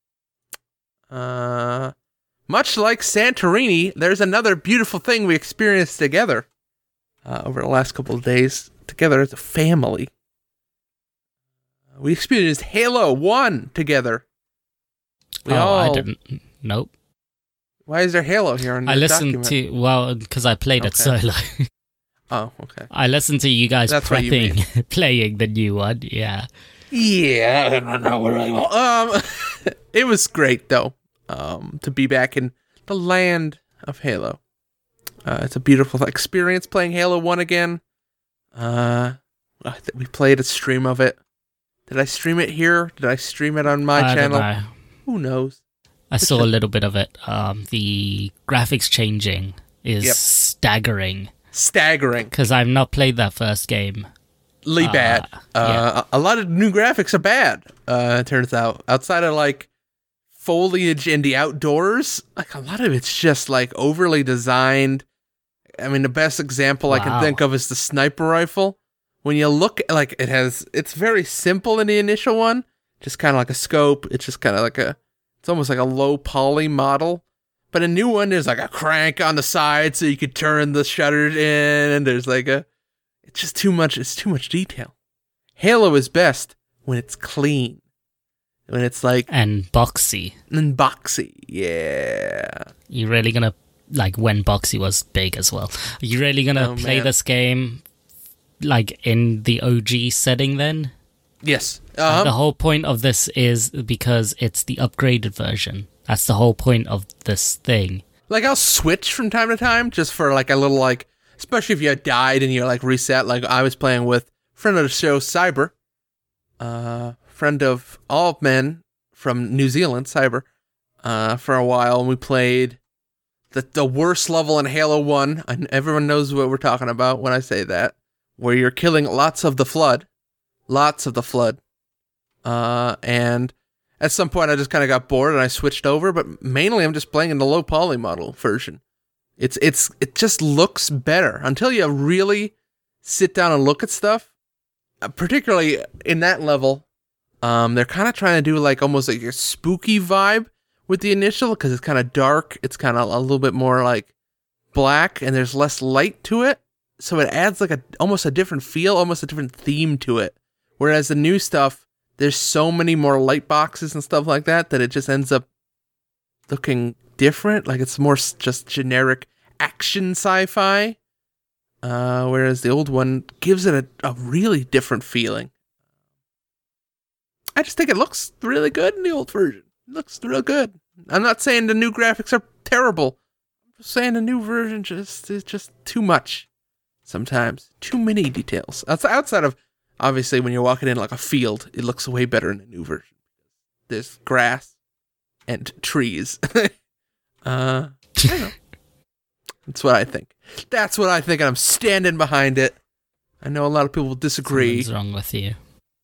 Uh, much like Santorini, there's another beautiful thing we experienced together uh, over the last couple of days, together as a family. Uh, we experienced Halo one together. We oh, all, I didn't. Nope. Why is there Halo here on the I listened document? to, well, because I played it Okay. solo. Oh, okay. I listened to you guys That's what you prepping playing the new one. Yeah. Yeah, I don't know what I want. Um, it was great though. Um, to be back in the land of Halo. Uh, it's a beautiful experience playing Halo One again. Uh, I th- we played a stream of it. Did I stream it here? Did I stream it on my I channel? don't know. Who knows? I saw a little bit of it. Um, the graphics changing is Yep. staggering Staggering. because I've not played that first game. Really Uh, bad. Uh, A lot of new graphics are bad, uh, it turns out. Outside of, like, foliage in the outdoors, like, a lot of it's just, like, overly designed. I mean, the best example I can Wow. think of is the sniper rifle. When you look, like, it has, it's very simple in the initial one. Just kind of like a scope. It's just kind of like a, it's almost like a low poly model. But a new one, there's like a crank on the side so you could turn the shutters in, and there's like a, it's just too much, it's too much detail. Halo is best when it's clean. When it's like, And boxy. and boxy. Yeah. You really gonna like when boxy was big as well? Are you really gonna Oh, play man. this game like in the O G setting then? Yes. The Um, whole point of this is because it's the upgraded version. That's the whole point of this thing. like, I'll switch from time to time just for like a little, like, especially if you had died and you're like reset. Like, I was playing with friend of the show, Cyber. Uh, friend of all men from New Zealand, Cyber, uh, for a while. And we played the, the worst level in Halo one. And everyone knows what we're talking about when I say that. Where you're killing lots of the Flood. Lots of the Flood. Uh, and at some point I just kind of got bored and I switched over. But mainly I'm just playing in the low poly model version. It's it's It just looks better. Until you really sit down and look at stuff. Uh, particularly in that level, um, they're kind of trying to do like almost like a spooky vibe with the initial because it's kind of dark. It's kind of a little bit more like black, and there's less light to it, so it adds like a almost a different feel, almost a different theme to it. Whereas the new stuff, there's so many more light boxes and stuff like that that it just ends up looking different. Like it's more s- just generic action sci-fi. Uh, whereas the old one gives it a, a really different feeling. I just think it looks really good in the old version. It looks real good. I'm not saying the new graphics are terrible. I'm just saying the new version just is just too much. Sometimes. Too many details. Outside, outside of, obviously, when you're walking in like a field, it looks way better in the new version. There's grass and trees. uh, I don't know. That's what I think. That's what I think, and I'm standing behind it. I know a lot of people will disagree. What's wrong with you?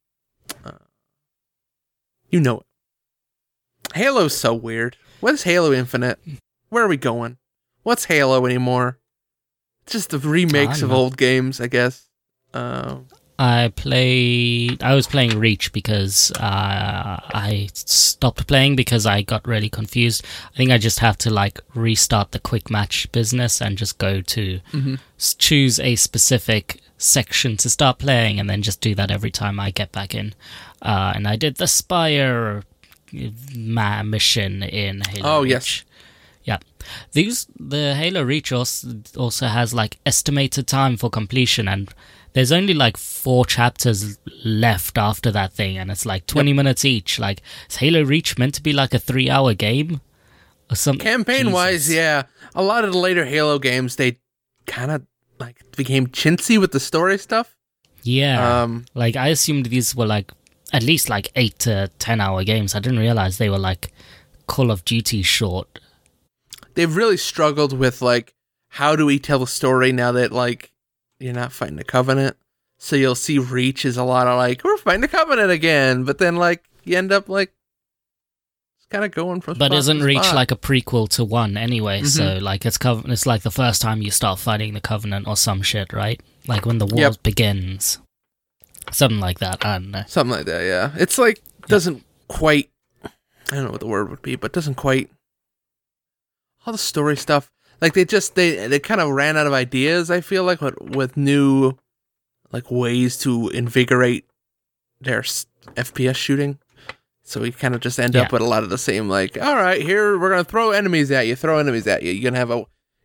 You know it. Halo's so weird. What is Halo Infinite? Where are we going? What's Halo anymore? It's just the remakes I of know. old games, I guess. Um, I played. I was playing Reach because uh, I stopped playing because I got really confused. I think I just have to like restart the quick match business and just go to Mhm. s- choose a specific section to start playing, and then just do that every time I get back in. Uh, and I did the Spire ma- mission in Halo. Oh, Reach. yes. Yeah. These the Halo Reach also, also has like estimated time for completion, and there's only like four chapters left after that thing, and it's like twenty minutes each. Like, is Halo Reach meant to be like a three hour game or something? campaign wise, Jesus. yeah. A lot of the later Halo games, they kind of like became chintzy with the story stuff. Yeah. Um, Like, I assumed these were like at least like eight to ten hour games. I didn't realize they were like Call of Duty short. they've really struggled with like how do we tell the story now that like you're not fighting the Covenant. So you'll see Reach is a lot of like we're fighting the Covenant again, but then like you end up like it's kind of going from. But spot isn't to Reach spot. like a prequel to one anyway? Mhm. So like it's cov- it's like the first time you start fighting the Covenant or some shit, right? Like when the war Yep. begins, something like that. I don't know. something like that? Yeah, it's like doesn't quite. I don't know what the word would be, but doesn't quite. All the story stuff, like they just they they kind of ran out of ideas. I feel like with, with new, like ways to invigorate their s- F P S shooting. So we kind of just end Yeah. up with a lot of the same. Like, all right, here we're gonna throw enemies at you. Throw enemies at you. You're gonna have a,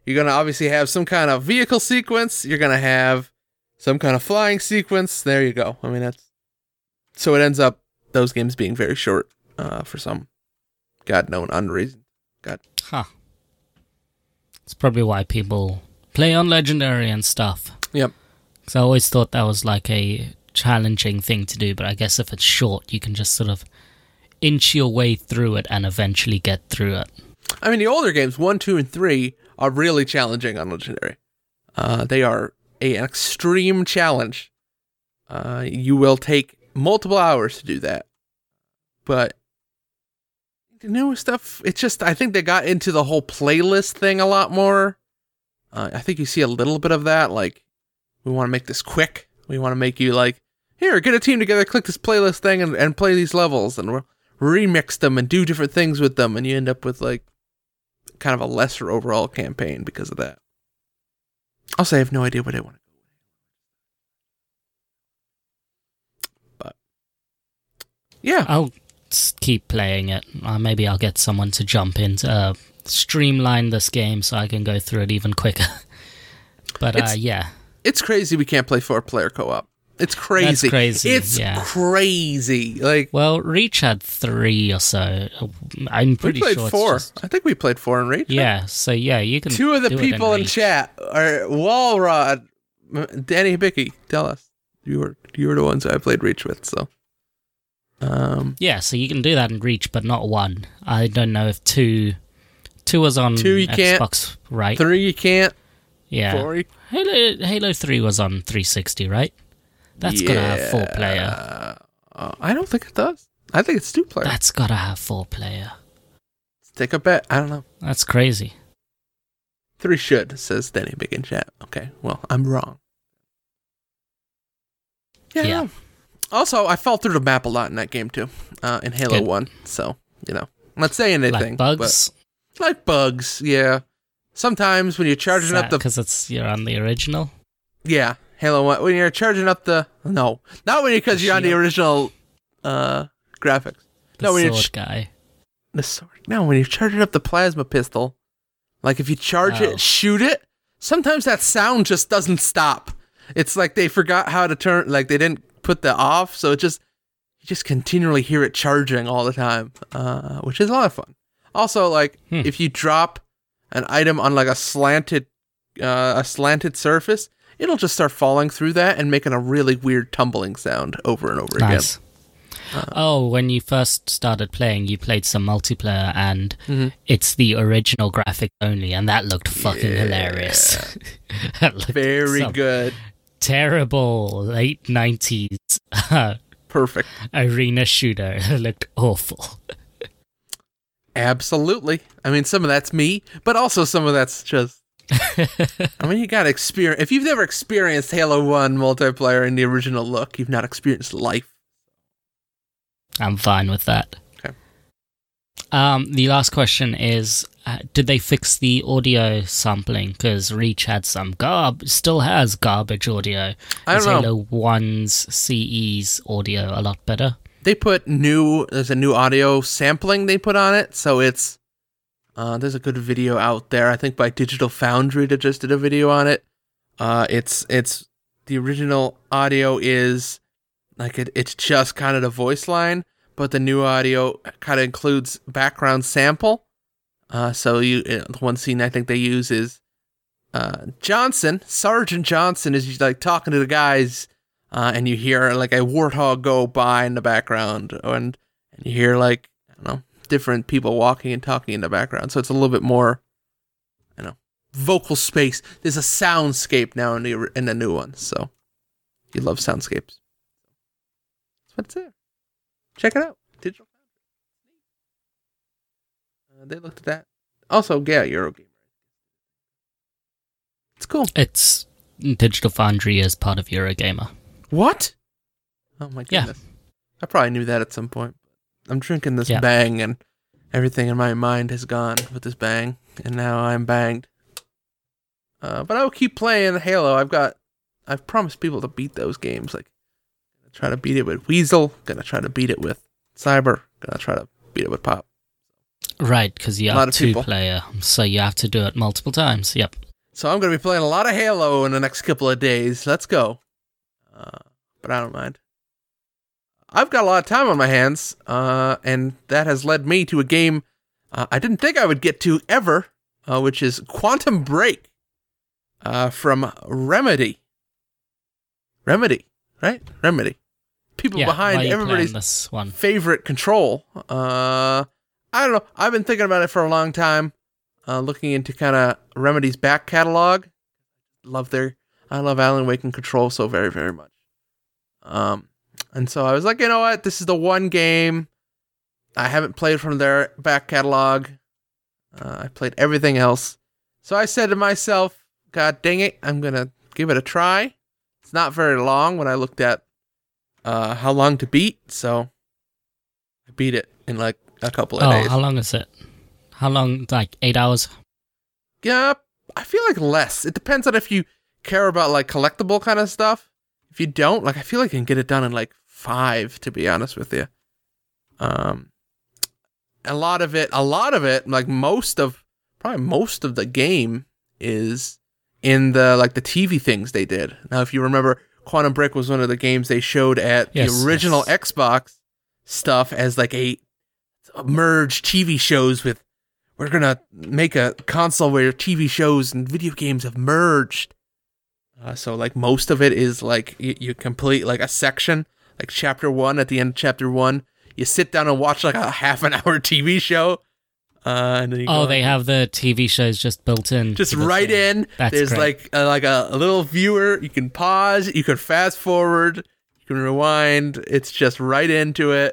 You're going to obviously have some kind of vehicle sequence. You're going to have some kind of flying sequence. There you go. I mean, that's... So it ends up those games being very short uh, for some God-known unreason. God. Huh. It's probably why people play on Legendary and stuff. Yep. Because I always thought that was like a challenging thing to do, but I guess if it's short, you can just sort of inch your way through it and eventually get through it. I mean, the older games, one, two, and three, are really challenging on Legendary. Uh, they are a, an extreme challenge. Uh, you will take multiple hours to do that. But the newer stuff, it's just, I think they got into the whole playlist thing a lot more. Uh, I think you see a little bit of that, like, we want to make this quick. We want to make you like, here, get a team together, click this playlist thing, and, and play these levels, and we'll remix them and do different things with them, and you end up with, like, kind of a lesser overall campaign because of that. Also, I have no idea what I want to go with. But, yeah. I'll just keep playing it. Uh, maybe I'll get someone to jump in to uh, streamline this game so I can go through it even quicker. But, uh, yeah. It's crazy we can't play four-player co-op. It's crazy. That's crazy, It's yeah. crazy. Like, well, Reach had three or so. I'm pretty we played sure it's four. just... I think we played four in Reach. Yeah, so yeah, you can Two of the do it people in Reach. chat are Walrod, Danny Hibicky. Tell us. You were you were the ones I played Reach with, so. Um, yeah, so you can do that in Reach, but not one. I don't know if two... Two was on Two you Xbox, can't. right? Three you can't. Yeah. Four you Halo Halo three was on three sixty, right? That's yeah. gotta have four player. Uh, I don't think it does. I think it's two player. That's gotta have four player. Let's take a bet. I don't know. That's crazy. Three should, says Danny Big in chat. Okay, well, I'm wrong. Yeah. Yeah. No. Also, I fell through the map a lot in that game too, uh, in Halo Good. one. So, you know, I'm not saying anything. Like bugs? But like bugs, yeah. Sometimes when you're charging up the... Because it's you're on the original? Yeah, Halo one. When you're charging up the... No, not when you because you're on the shield. original uh, graphics. The no, when sword you're ch- guy. the sword. No, when you're charging up the plasma pistol, like if you charge Oh. it, shoot it, sometimes that sound just doesn't stop. It's like they forgot how to turn... Like they didn't put the off, so it just... You just continually hear it charging all the time, uh, which is a lot of fun. Also, like, Hmm. if you drop an item on like a slanted uh, a slanted surface, it'll just start falling through that and making a really weird tumbling sound over and over Nice. again. Uh, oh, when you first started playing, you played some multiplayer, and Mhm. it's the original graphic only, and that looked fucking Yeah. hilarious. That looked Very some good. Terrible late nineties uh, Perfect. arena shooter. It looked awful. Absolutely. I mean, some of that's me, but also some of that's just... I mean, you gotta experience... If you've never experienced Halo one multiplayer in the original look, you've not experienced life. I'm fine with that. Okay. Um, the last question is, uh, did they fix the audio sampling? Because Reach had some garb, still has garbage audio. I don't Is know. Halo one's C E's audio a lot better? They put new... There's a new audio sampling they put on it, so it's... Uh, there's a good video out there, I think by Digital Foundry that just did a video on it. Uh, it's... it's the original audio is... Like, it, it's just kind of the voice line, but the new audio kind of includes background sample. Uh, so you, uh, one scene I think they use is uh, Johnson, Sergeant Johnson is like talking to the guys, uh, and you hear like a warthog go by in the background, and, and you hear like, I don't know, different people walking and talking in the background. So it's a little bit more, you know, vocal space. There's a soundscape now in the in the new one, so you love soundscapes. That's what's there. Check it out. Digital Foundry. Uh, they looked at that. Also, yeah, Eurogamer. It's cool. It's Digital Foundry is part of Eurogamer. What? Oh my Yeah. goodness. I probably knew that at some point. I'm drinking this Yeah. bang, and everything in my mind has gone with this bang, and now I'm banged. Uh, but I will keep playing Halo. I've got, I've promised people to beat those games. Like, gonna try to beat it with Weasel. Gonna try to beat it with Cyber. Gonna try to beat it with Pop. Right, because you A lot have of two people. player, so you have to do it multiple times. Yep. So I'm going to be playing a lot of Halo in the next couple of days. Let's go. Uh, but I don't mind. I've got a lot of time on my hands, uh, and that has led me to a game uh, I didn't think I would get to ever, uh, which is Quantum Break uh, from Remedy. Remedy, right? Remedy. People Yeah, behind why are you playing everybody's this one? favorite Control. Uh, I don't know. I've been thinking about it for a long time, uh, looking into kind of Remedy's back catalog. Love their, I love Alan Wake and Control so very, very much. Um, and so I was like, you know what? This is the one game I haven't played from their back catalog. Uh, I played everything else. So I said to myself, God dang it, I'm going to give it a try. It's not very long when I looked at uh, how long to beat, so I beat it in like a couple of Oh, days. how long is it? How long? Like eight hours? Yeah, I feel like less. It depends on if you care about like collectible kind of stuff. If you don't, like I feel like you can get it done in like five, to be honest with you. Um, a lot of it, a lot of it, like most of, probably most of the game is in the like the T V things they did. Now, if you remember, Quantum Break was one of the games they showed at Yes, the original yes. Xbox stuff as like a merged T V shows with, we're going to make a console where T V shows and video games have merged. Uh, so like most of it is like you, you complete like a section, like chapter one, at the end of chapter one, you sit down and watch like a half an hour T V show. Uh, and then you Oh, go they have the T V shows just built in. just to the right thing. in. That's There's great. like a, like a, a little viewer. You can pause. You can fast forward. You can rewind. It's just right into it.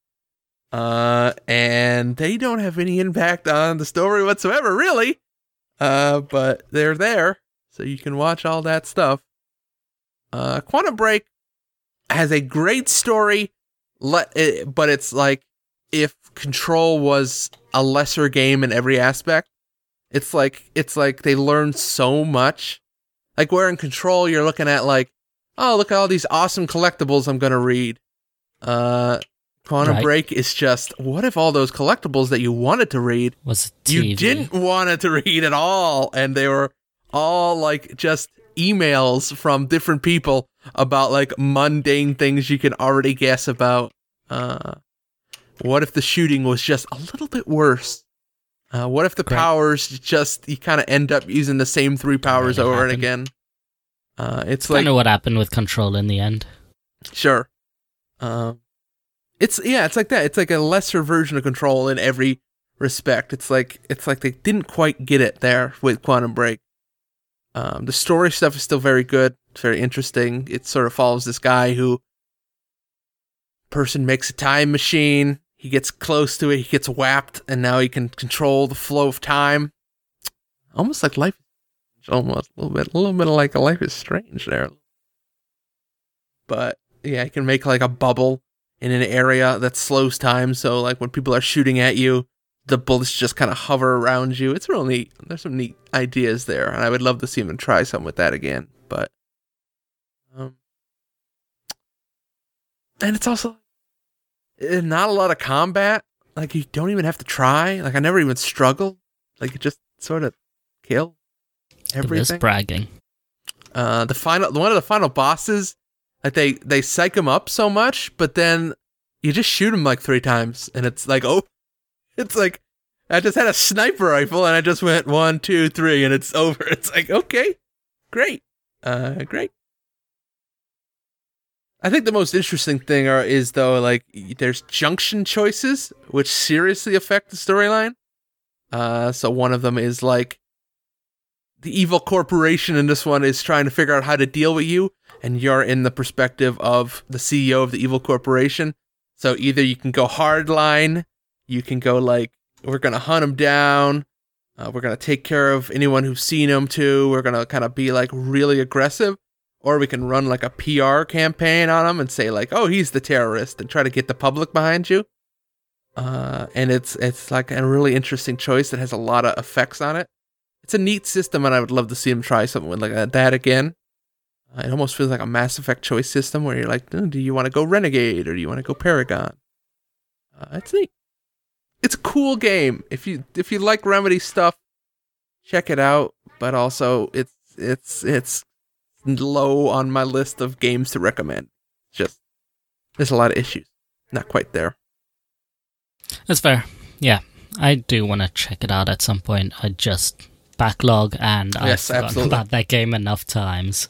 Uh, and they don't have any impact on the story whatsoever, really. Uh, but they're there, so you can watch all that stuff. Uh, Quantum Break has a great story, le- it, but it's like if Control was a lesser game in every aspect. It's like it's like they learned so much. Like where in Control you're looking at like, oh, look at all these awesome collectibles I'm gonna read. Uh, Quantum Right. Break is just, what if all those collectibles that you wanted to read, Was T V. you didn't want it to read at all, and they were all like just emails from different people about like mundane things you can already guess about. Uh, what if the shooting was just a little bit worse? Uh, what if the Great. powers just, you kind of end up using the same three powers really over and happen. again? Uh, it's I like, know what happened with Control in the end. sure. Um, it's yeah, it's like that. It's like a lesser version of Control in every respect. It's like it's like they didn't quite get it there with Quantum Break. Um, the story stuff is still very good. It's very interesting. It sort of follows this guy who person makes a time machine. He gets close to it. He gets whapped, and now he can control the flow of time. Almost like Life. Almost a little bit, a little bit of like a Life is Strange there. But yeah, he can make like a bubble in an area that slows time. So like when people are shooting at you, the bullets just kind of hover around you. It's real neat. There's some neat ideas there, and I would love to see them try something with that again. But um, and it's also eh, not a lot of combat. Like you don't even have to try. Like I never even struggled. Like you just sort of kill It was everything. bragging. Uh, the final, one of the final bosses, like they they psych him up so much, but then you just shoot him like three times, and it's like, oh, it's like I just had a sniper rifle, and I just went one, two, three, and it's over. It's like, okay, great, uh, great. I think the most interesting thing are is though like there's junction choices which seriously affect the storyline. Uh, so one of them is like, the evil corporation in this one is trying to figure out how to deal with you, and you're in the perspective of the C E O of the evil corporation. So either you can go hardline, you can go like, we're going to hunt him down, uh, we're going to take care of anyone who's seen him too, we're going to kind of be like really aggressive, or we can run like a P R campaign on him and say like, oh, he's the terrorist, and try to get the public behind you. Uh, and it's it's like a really interesting choice that has a lot of effects on it. It's a neat system, and I would love to see him try something with like that again. Uh, it almost feels like a Mass Effect choice system where you're like, oh, do you want to go Renegade or do you want to go Paragon? Uh, it's neat. it's a cool game. If you if you like Remedy stuff, check it out. But also, it's it's it's low on my list of games to recommend. Just there's a lot of issues. Not quite there. That's fair. Yeah, I do want to check it out at some point. I just backlog, and I've Yes, forgotten absolutely. about that game enough times.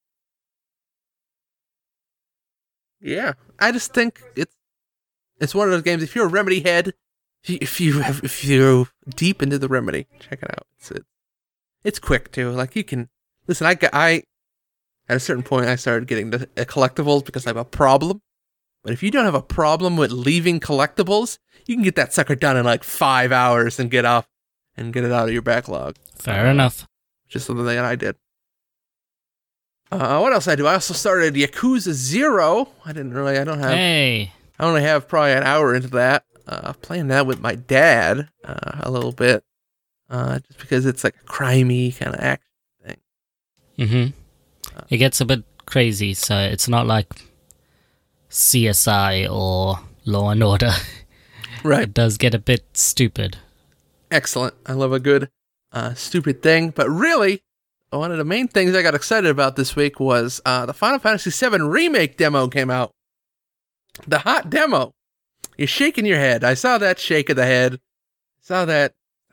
Yeah, I just think it's it's one of those games. If you're a Remedy head, if you if you have, if you're deep into the Remedy, check it out. It's it, it's quick too. Like you can listen. I got I at a certain point I started getting the uh, collectibles because I have a problem. But if you don't have a problem with leaving collectibles, you can get that sucker done in like five hours and get off and get it out of your backlog. Fair Uh, enough. Just something that I did. Uh, what else I do? I also started Yakuza Zero. I didn't really. I don't have. Hey, I only have probably an hour into that. Uh, playing that with my dad uh, a little bit, uh, just because it's like a crimey kind of action thing. mm-hmm. It gets a bit crazy, so it's not like C S I or Law and Order. Right. It does get a bit stupid. Excellent. I love a good uh, stupid thing. But really, one of the main things I got excited about this week was uh, the Final Fantasy seven Remake demo came out. The hot demo. You're shaking your head. I saw that shake of the head. Saw that.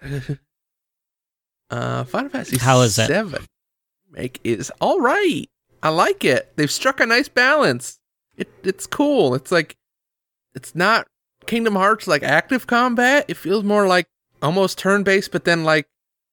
uh, Final Fantasy How is it? seven Remake is all right. I like it. They've struck a nice balance. It it's cool. It's like it's not Kingdom Hearts like active combat. It feels more like almost turn-based, but then like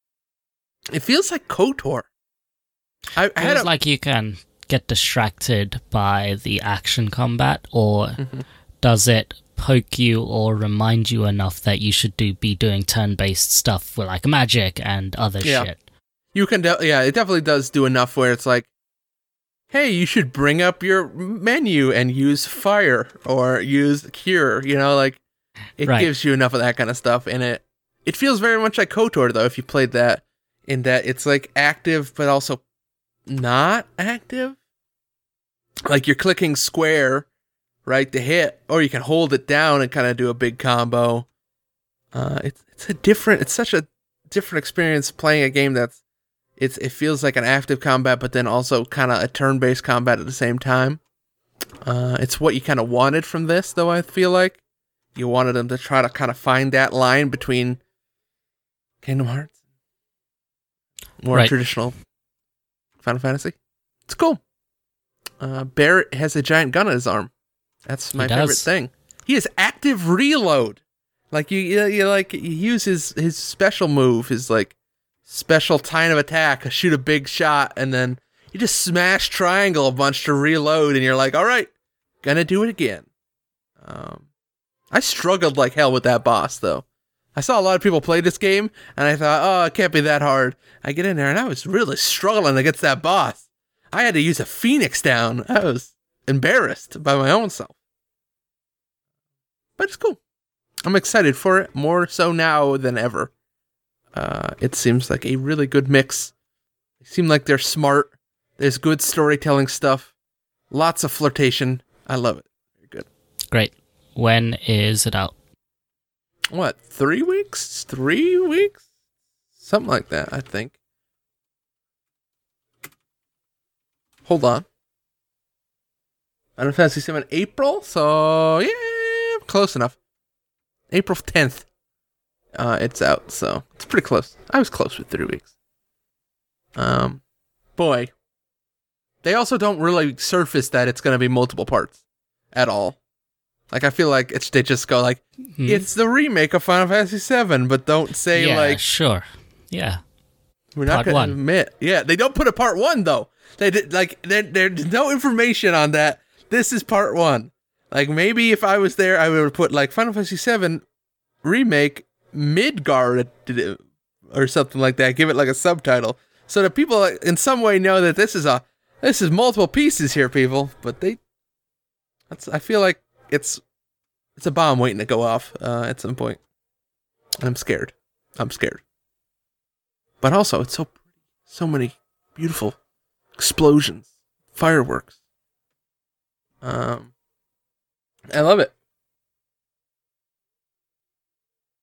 it feels like KOTOR. I, I had Feels a, like you can get distracted by the action combat, or Mhm. does it poke you or remind you enough that you should do be doing turn-based stuff with like magic and other Yeah. shit? You can, de- yeah, it definitely does do enough where it's like, hey, you should bring up your menu and use fire or use cure. You know, like it Right. gives you enough of that kind of stuff in it. It feels very much like KOTOR though, if you played that, in that it's like active but also not active. Like you're clicking square, right, to hit, or you can hold it down and kind of do a big combo. Uh, it's it's a different, it's such a different experience playing a game that's It's it feels like an active combat, but then also kind of a turn-based combat at the same time. Uh, it's what you kind of wanted from this, though. I feel like you wanted them to try to kind of find that line between Kingdom Hearts, more Right. traditional Final Fantasy. It's cool. Uh, Barrett has a giant gun on his arm. That's my He favorite does. thing. He has active reload. Like you, you, you like you use his his special move, his like special time of attack, shoot a big shot, and then you just smash triangle a bunch to reload, and you're like, all right, gonna do it again. Um, I struggled like hell with that boss, though. I saw a lot of people play this game, and I thought, oh, it can't be that hard. I get in there, and I was really struggling against that boss. I had to use a Phoenix down. I was embarrassed by my own self. But it's cool. I'm excited for it, more so now than ever. Uh, it seems like a really good mix. They seem like they're smart. There's good storytelling stuff. Lots of flirtation. I love it. Very good. Great. When is it out? What, three weeks? Three weeks? Something like that, I think. Hold on. Final Fantasy seven April, so yeah, close enough. April tenth. Uh, it's out, so it's pretty close. I was close with three weeks. Um, boy. They also don't really surface that it's going to be multiple parts at all. Like, I feel like it's they just go like, Hmm? it's the remake of Final Fantasy seven, but don't say yeah, like, sure. Yeah. we're not part going one. to admit. Yeah, they don't put a part one, though. They did, like, there, there's no information on that. This is part one. Like, maybe if I was there, I would put, like, Final Fantasy seven remake Midgard or something like that. Give it, like, a subtitle. So that people, like, in some way, know that this is a, this is multiple pieces here, people. But they, that's, I feel like it's, it's a bomb waiting to go off uh, at some point. And I'm scared. I'm scared. But also, it's so pretty. So many beautiful explosions, fireworks. Um, I love it.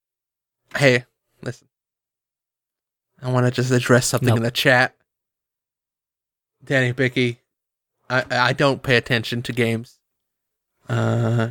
Hey, listen. I want to just address something Nope. in the chat. Danny Bicky, I I don't pay attention to games. Uh,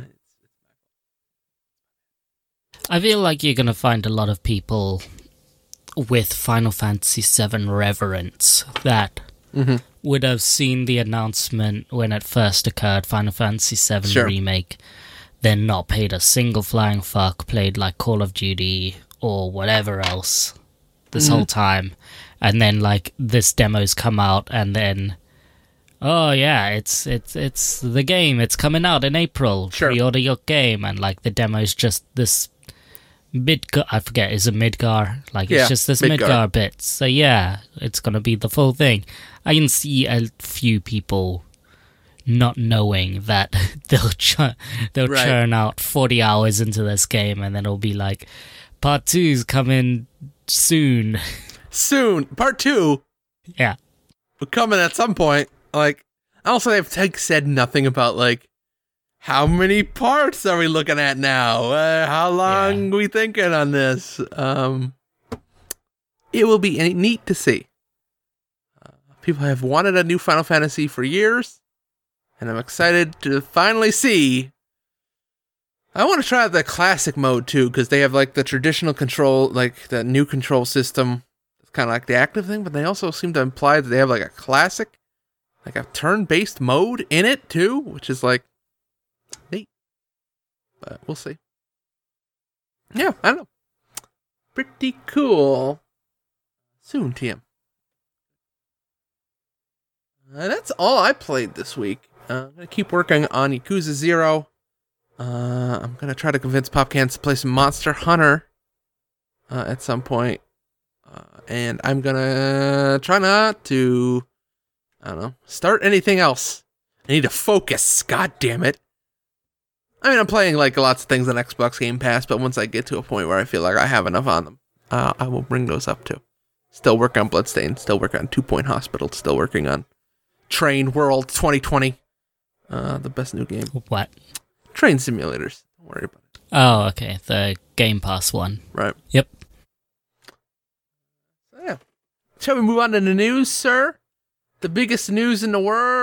I feel like you're gonna find a lot of people with Final Fantasy seven reverence that mm-hmm. would have seen the announcement when it first occurred, Final Fantasy seven Sure. Remake, then not paid a single flying fuck, played like Call of Duty or whatever else this Mhm. whole time, and then like this demo's come out, and then oh yeah, it's it's it's the game, it's coming out in April. Sure. Pre-order your game, and like the demo's just this Midgar, I forget, is it Midgar? Like, Yeah, it's just this Midgar. Midgar bit. So, yeah, it's gonna be the full thing. I can see a few people not knowing that they'll ch- they'll Right. churn out forty hours into this game, and then it'll be like, part two's coming soon. Soon, part two Yeah. will coming at some point. Like, also they've like, said nothing about like how many parts are we looking at now? Uh, how long Yeah. we thinking on this? Um, it will be neat to see. Uh, people have wanted a new Final Fantasy for years, and I'm excited to finally see. I want to try out the classic mode too, because they have like the traditional control, like the new control system. It's kind of like the active thing, but they also seem to imply that they have like a classic, like a turn-based mode in it too, which is like neat. But we'll see. Yeah, I don't know. Pretty cool. Soon, T M. Uh, that's all I played this week. Uh, I'm gonna keep working on Yakuza Zero. Uh, I'm gonna try to convince Popcans to play some Monster Hunter uh, at some point. Uh, and I'm gonna try not to, I don't know, start anything else. I need to focus. God damn it. I mean, I'm playing like lots of things on Xbox Game Pass, but once I get to a point where I feel like I have enough on them, uh, I will bring those up too. Still working on Bloodstained, still working on Two Point Hospital, still working on Train World twenty twenty. Uh, the best new game. What? Train simulators. Don't worry about it. Oh, okay. The Game Pass one. Right. Yep. So, yeah. Shall we move on to the news, sir? The biggest news in the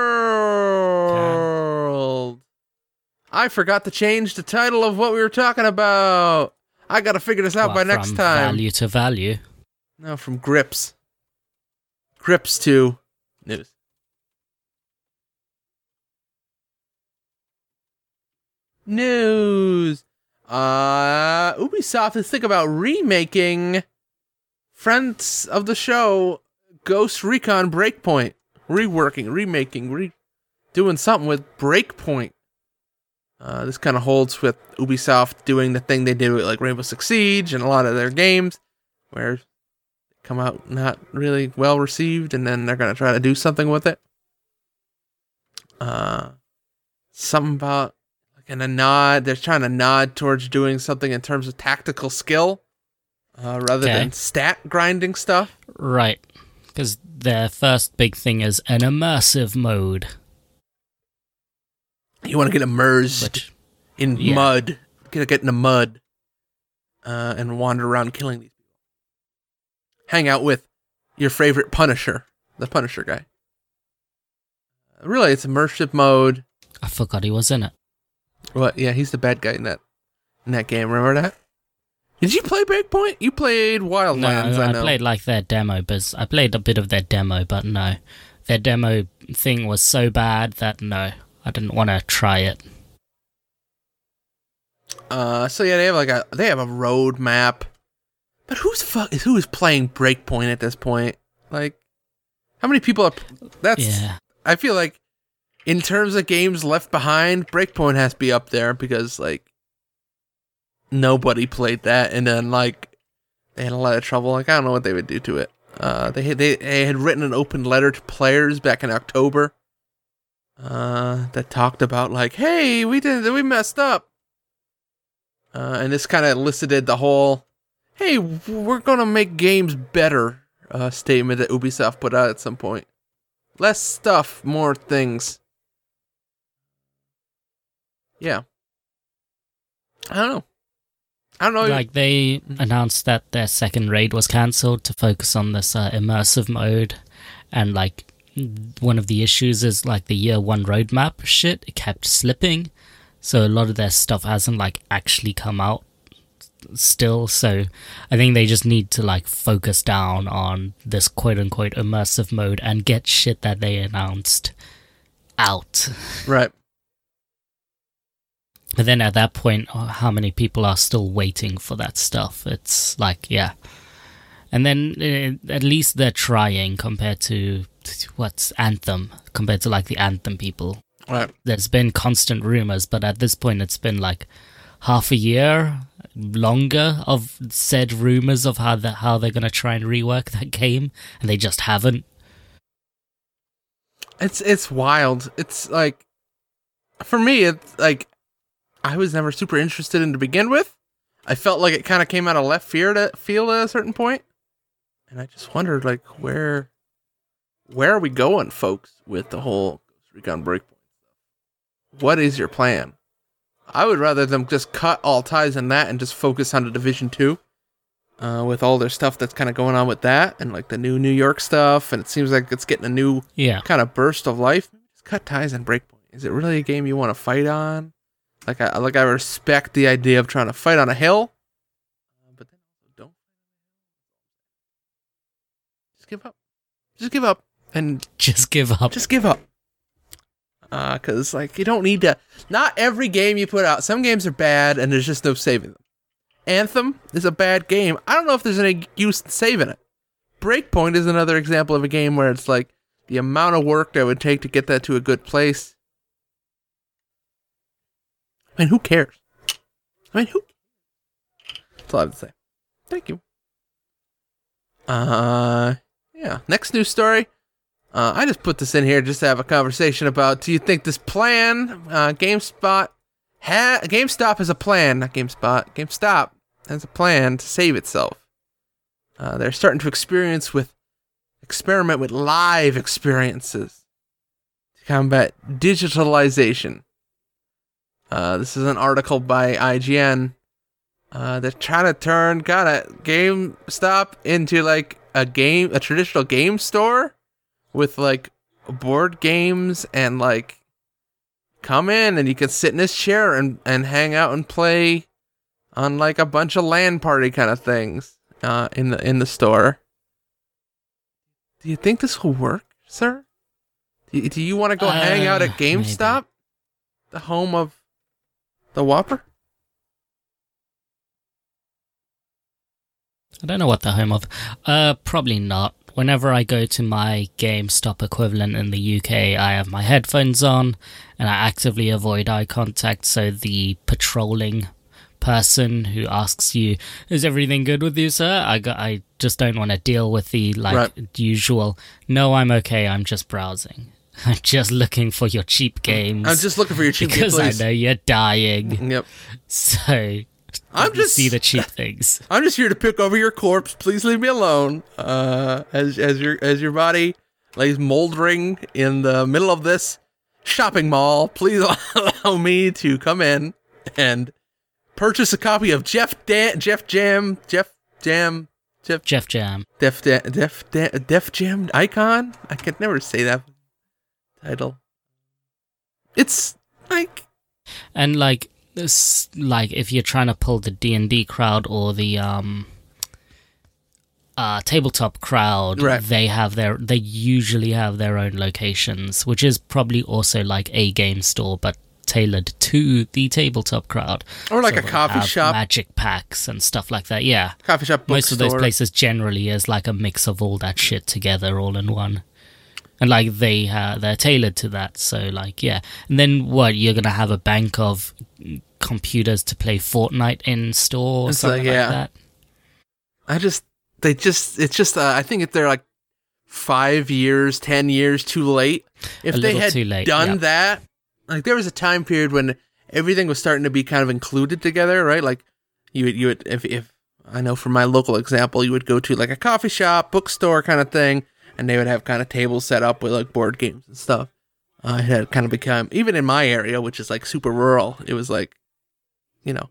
world. I forgot to change the title of what we were talking about. I gotta figure this out What, by next from time. Value to value. No, from grips. Grips to news. News. Uh, Ubisoft is thinking about remaking friends of the show Ghost Recon Breakpoint. Reworking, remaking, re doing something with Breakpoint. Uh, this kind of holds with Ubisoft doing the thing they did with like Rainbow Six Siege and a lot of their games, where they come out not really well received, and then they're gonna try to do something with it. Uh, something about like in a nod. They're trying to nod towards doing something in terms of tactical skill, uh, rather Okay. than stat grinding stuff. Right. Because their first big thing is an immersive mode. You want to get immersed Which, in yeah. mud, get get in the mud, uh, and wander around killing these people. Hang out with your favorite Punisher, the Punisher guy. Really, it's immersive mode. I forgot he was in it. What? Yeah, he's the bad guy in that in that game. Remember that? Did you play Breakpoint? You played Wildlands. No, I I, know. played like their demo, but I played a bit of their demo, but no. Their demo thing was so bad that no, I didn't want to try it. Uh, so yeah, they have like a they have a road map. But who's fuck is who is playing Breakpoint at this point? Like, how many people are? That's Yeah. I feel like in terms of games left behind, Breakpoint has to be up there because like nobody played that, and then like they had a lot of trouble. Like I don't know what they would do to it. Uh, they had, they, they had written an open letter to players back in October. Uh, that talked about like, hey, we did we messed up. Uh, and this kind of elicited the whole, hey, we're gonna make games better uh, statement that Ubisoft put out at some point. Less stuff, more things. Yeah. I don't know. I don't know. Like, they announced that their second raid was cancelled to focus on this uh, immersive mode. And, like, one of the issues is, like, the year one roadmap shit. It kept slipping. So a lot of their stuff hasn't, like, actually come out still. So I think they just need to, like, focus down on this quote-unquote immersive mode and get shit that they announced out. Right. But then at that point, how many people are still waiting for that stuff? It's like, yeah. And then uh, at least they're trying compared to, to what's Anthem, compared to like the Anthem people. Right. There's been constant rumors, but at this point it's been like half a year longer of said rumors of how the, how they're going to try and rework that game, and they just haven't. It's it's wild. It's like, for me, it's like, I was never super interested in to begin with. I felt like it kind of came out of left field at, field at a certain point. And I just wondered, like, where where are we going, folks, with the whole Ghost Recon Breakpoint stuff? What is your plan? I would rather them just cut all ties in that and just focus on the Division two. Uh, with all their stuff that's kind of going on with that. And, like, the new New York stuff. And it seems like it's getting a new yeah. kind of burst of life. Just cut ties on Breakpoint. Is it really a game you want to fight on? Like I like I respect the idea of trying to fight on a hill, but then don't. Just give up. Just give up and just give up. Just give up. Uh, cause like you don't need to. Not every game you put out. Some games are bad, and there's just no saving them. Anthem is a bad game. I don't know if there's any use in saving it. Breakpoint is another example of a game where it's like the amount of work that would take to get that to a good place. I mean, who cares? I mean, who? That's all I have to say. Thank you. Uh, yeah. Next news story. Uh, I just put this in here just to have a conversation about. Do you think this plan, uh, GameSpot, ha- GameStop has a plan, not GameSpot, GameStop has a plan to save itself. Uh, they're starting to experience with, experiment with live experiences to combat digitalization. Uh, this is an article by I G N. Uh, they're trying to turn kind of GameStop into like a game, a traditional game store with like board games and like come in and you can sit in this chair and, and hang out and play on like a bunch of LAN party kind of things uh, in the in the store. Do you think this will work, sir? Do you, do you want to go uh, hang out at GameStop, maybe. The home of the Whopper? I don't know what the home of. Uh, probably not. Whenever I go to my GameStop equivalent in the U K, I have my headphones on, and I actively avoid eye contact, so the patrolling person who asks you, is everything good with you, sir? I, got, I just don't want to deal with the, like, right. usual, no, I'm okay, I'm just browsing. I'm just looking for your cheap games. I'm just looking for your cheap because games, I know you're dying. Yep. So I'm just see the cheap things. I'm just here to pick over your corpse. Please leave me alone. Uh, as as your as your body lays moldering in the middle of this shopping mall, please allow me to come in and purchase a copy of Jeff Dan- Jeff Jam Jeff Jam Jeff Jeff Jam Def da- Def da- Def Jam Icon. I can never say that title. It's like, and like this, like if you're trying to pull the D and D crowd or the um uh tabletop crowd, right. they have their they usually have their own locations, which is probably also like a game store but tailored to the tabletop crowd, or like so a coffee shop, magic packs and stuff like that. Yeah, coffee shop. Most of those store. places generally is like a mix of all that shit together, all in one. And like they uh, they're tailored to that, so like yeah. And then what? You're gonna have a bank of computers to play Fortnite in store or it's something like, yeah. like that. I just they just it's just uh, I think if they're like five years, ten years too late. If a they had too late, done yeah. that, like there was a time period when everything was starting to be kind of included together, right? Like you would you would if if I know from my local example, you would go to like a coffee shop, bookstore kind of thing. And they would have kind of tables set up with like board games and stuff. Uh, it had kind of become, even in my area, which is like super rural, it was like, you know,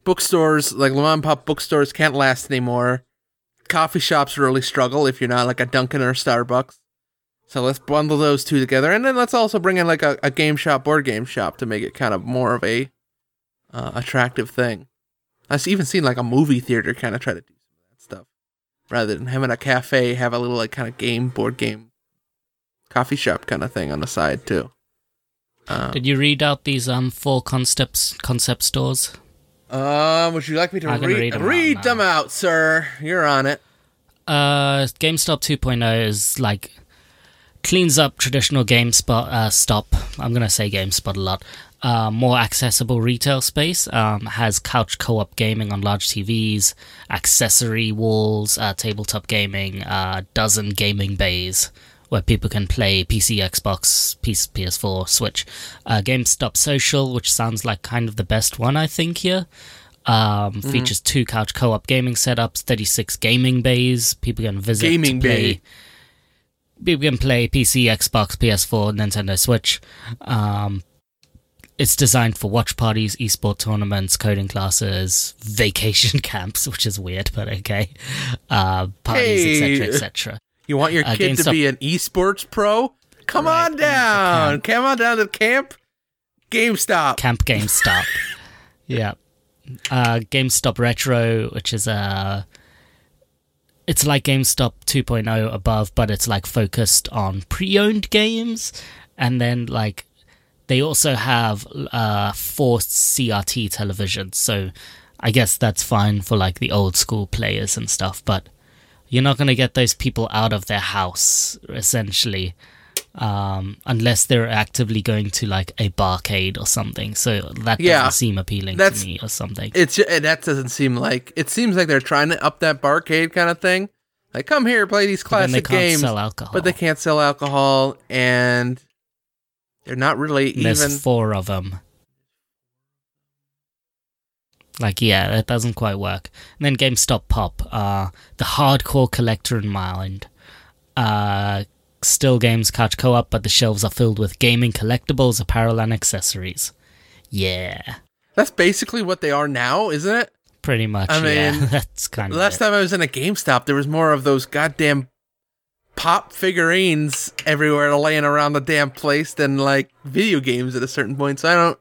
bookstores, like mom and pop bookstores, can't last anymore. Coffee shops really struggle if you're not like a Dunkin' or Starbucks. So let's bundle those two together, and then let's also bring in like a, a game shop, board game shop, to make it kind of more of a uh, attractive thing. I've even seen like a movie theater kind of try to do some of that stuff, rather than having a cafe have a little like kind of game, board game, coffee shop kind of thing on the side too. Um, Did you read out these um four concepts concept stores? Um, would you like me to I can read read them read out them now. out, sir? You're on it. Uh, GameStop two point oh is like cleans up traditional GameSpot uh, stop. I'm gonna say GameSpot a lot. Uh, more accessible retail space. Um, has couch co-op gaming on large T Vs, accessory walls, uh, tabletop gaming, uh, dozen gaming bays where people can play P C, Xbox, P S four, Switch. Uh, GameStop Social, which sounds like kind of the best one, I think, here. Um, Mm-hmm. Features two couch co-op gaming setups, thirty-six gaming bays. People can visit Gaming to play. bay. People can play P C, Xbox, P S four, Nintendo Switch. Um, it's designed for watch parties, esport tournaments, coding classes, vacation camps, which is weird, but okay. Uh, parties, Hey. et cetera, et cetera. You want your Uh, kid to GameStop- be an esports pro? Come Right, on into down. camp. Come on down to camp. GameStop. Camp GameStop. Yeah. Uh, GameStop Retro, which is a... It's like GameStop two point oh above, but it's like focused on pre-owned games. And then like they also have uh, four C R T televisions. So I guess that's fine for like the old school players and stuff. But you're not going to get those people out of their house, essentially. Um, unless they're actively going to like a barcade or something. So that Yeah, doesn't seem appealing that's- to me or something. It's that doesn't seem like it seems like they're trying to up that barcade kind of thing. Like, come here, play these But then they classic can't games, sell alcohol. but they can't sell alcohol, and they're not really And There's even. four of them. Like, yeah, that doesn't quite work. And then GameStop Pop, uh, the hardcore collector in mind. Uh, still games couch co-op, but the shelves are filled with gaming collectibles, apparel, and accessories. Yeah, That's basically what they are now, isn't it? pretty much. I yeah, mean, that's kind of Last it. time I was in a GameStop, there was more of those goddamn pop figurines everywhere laying around the damn place than like video games at a certain point. So I don't,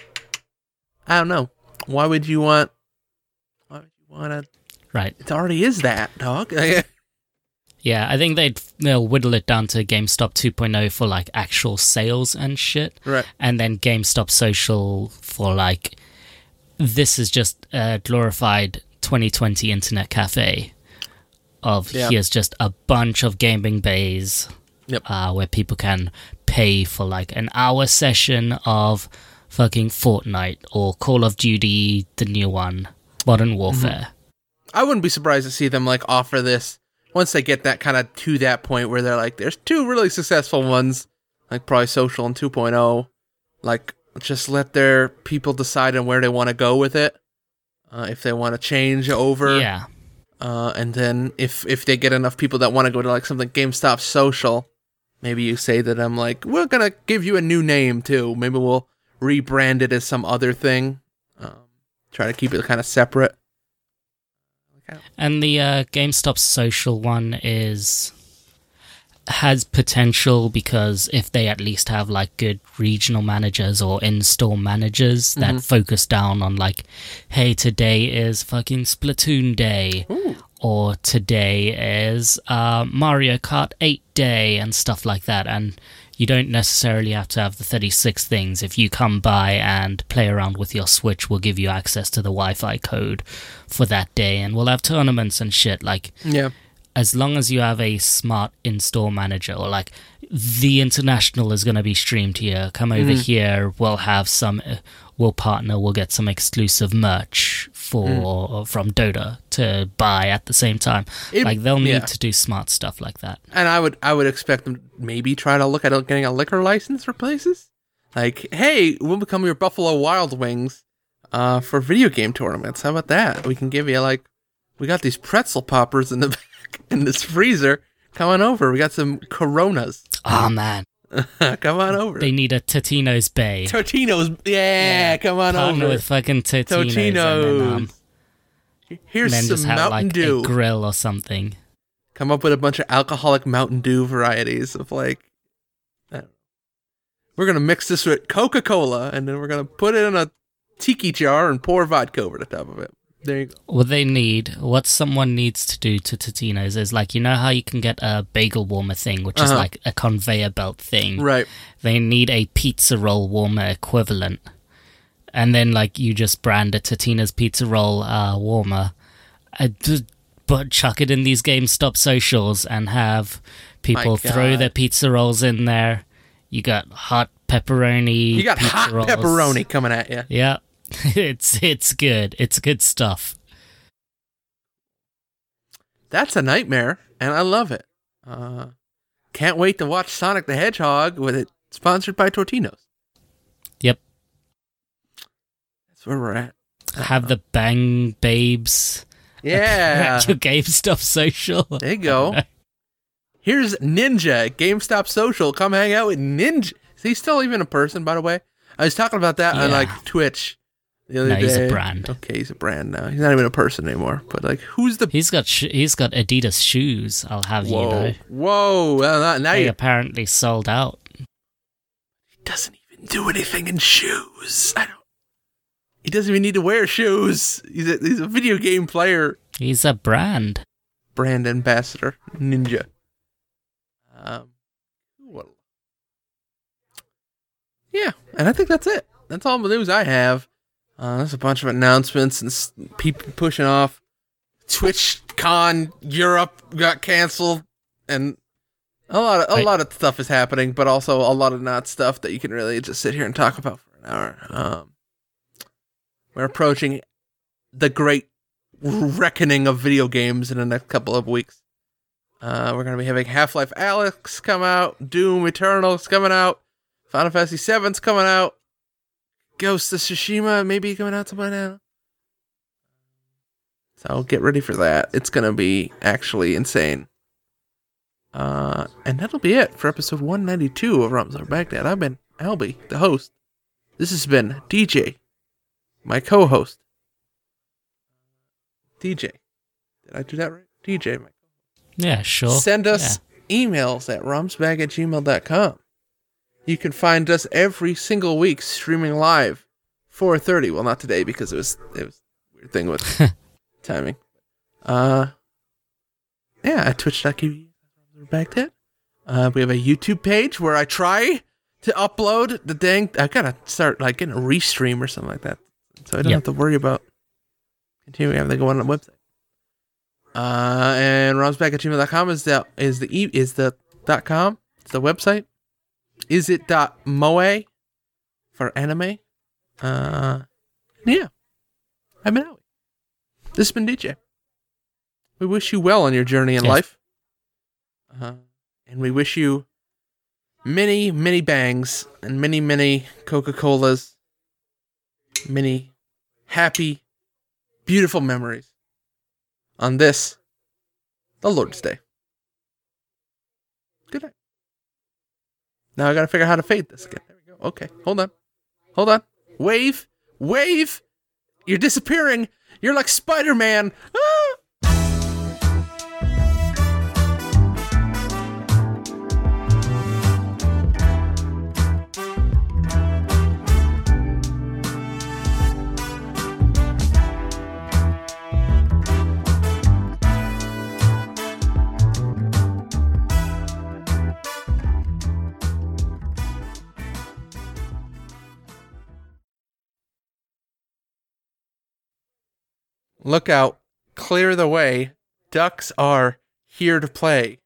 I don't know. Why would you want? Why would you want to? Right. It already is that, dog. Yeah, I think they'd they'll whittle it down to GameStop two point oh for like actual sales and shit. Right. And then GameStop Social for like, this is just a glorified twenty twenty internet cafe of Yeah. here's just a bunch of gaming bays Yep. uh, where people can pay for like an hour session of fucking Fortnite or Call of Duty, the new one, Modern Warfare. I wouldn't be surprised to see them like offer this once they get that kind of to that point where they're like, there's two really successful ones, like probably Social and two point oh. Like, just let their people decide on where they want to go with it. Uh, if they want to change over. Yeah. Uh, and then if if they get enough people that want to go to like something GameStop Social, maybe you say to them like, we're gonna give you a new name too. Maybe we'll rebrand it as some other thing. Um, try to keep it kind of separate. And the uh, GameStop Social one is has potential because if they at least have like good regional managers or in-store managers that focus down on like, hey, today is fucking Splatoon Day, Ooh. or today is uh, Mario Kart eight Day and stuff like that, and you don't necessarily have to have the thirty-six things. If you come by and play around with your Switch, we'll give you access to the Wi-Fi code for that day, and we'll have tournaments and shit. Like, Yeah. as long as you have a smart in-store manager, or like, the international is going to be streamed here, come over here, we'll have some, uh, we'll partner, we'll get some exclusive merch for from Dota to buy at the same time. It- like, they'll need yeah. to do smart stuff like that. And I would I would expect them to maybe try to look at getting a liquor license for places. Like, hey, we'll become your Buffalo Wild Wings uh, for video game tournaments. How about that? We can give you like, we got these pretzel poppers in the back in this freezer. Come on over. We got some Coronas. Oh, man. Come on over. They need a Totino's Bay. Totino's, yeah, yeah. Come on Partner over. with fucking Totino's. Totino's. And then, um, Here's and then some just have, Mountain like, Dew. A grill or something. Come up with a bunch of alcoholic Mountain Dew varieties of like, I don't know. We're going to mix this with Coca-Cola and then we're going to put it in a tiki jar and pour vodka over the top of it. There you go. What they need, what someone needs to do to Totino's is like, you know how you can get a bagel warmer thing, which uh-huh. is like a conveyor belt thing. Right. They need a pizza roll warmer equivalent. And then like you just brand a Totino's pizza roll uh, warmer. I just, but chuck it in these GameStop socials and have people throw their pizza rolls in there. You got hot pepperoni. You got pizza hot rolls. pepperoni coming at you. Yeah. It's it's good. It's good stuff. That's a nightmare, and I love it. Uh, can't wait to watch Sonic the Hedgehog with it sponsored by Totino's. Yep. That's where we're at. Have the Bang Babes. Yeah. At your GameStop social. There you go. Here's Ninja at GameStop social. Come hang out with Ninja. Is he still even a person, by the way? I was talking about that yeah. on like Twitch the other no, day. He's a brand. Okay, he's a brand now. He's not even a person anymore. But like, who's the? He's got sh- he's got Adidas shoes. I'll have Whoa. you know. Whoa! Well, now they you apparently sold out. He doesn't even do anything in shoes. I don't. He doesn't even need to wear shoes. He's a, he's a video game player. He's a brand. Brand ambassador, Ninja. Um, what? Yeah, and I think that's it. That's all the news I have. Uh, there's a bunch of announcements and s- people pushing off. TwitchCon Europe got canceled, and a lot of a right. lot of stuff is happening, but also a lot of not stuff that you can really just sit here and talk about for an hour. Um, we're approaching the great reckoning of video games in the next couple of weeks. Uh, we're going to be having Half-Life Alyx come out, Doom Eternal's coming out, Final Fantasy seven's coming out, Ghost of Tsushima maybe coming out by now. So get ready for that. It's going to be actually insane. Uh, and that'll be it for episode one ninety-two of Rums Over Baghdad. I've been Albie, the host. This has been D J, my co-host. D J. Did I do that right? D J, my Yeah, sure. Send us yeah. emails at rumsbag at gmail dot com. You can find us every single week streaming live, four thirty. Well, not today because it was it was a weird thing with timing. Uh, yeah, at twitch dot t v. Baghdad. Uh, we have a YouTube page where I try to upload the dang. I gotta start like getting a restream or something like that, so I don't yep. have to worry about continuing having to go on the website. Uh, and rumsbag at gmail dot com is the is the e is the dot com. It's the website. Is it dot moe for anime? Uh, yeah. I've been out. This has been D J. We wish you well on your journey in yes. life. Uh, and we wish you many, many bangs and many, many Coca-Colas. Many happy, beautiful memories on this, the Lord's Day. Good night. Now I gotta figure out how to fade this again. There we go. Okay, hold on. Hold on. Wave. Wave. You're disappearing. You're like Spider-Man. Ah! Look out, clear the way, ducks are here to play.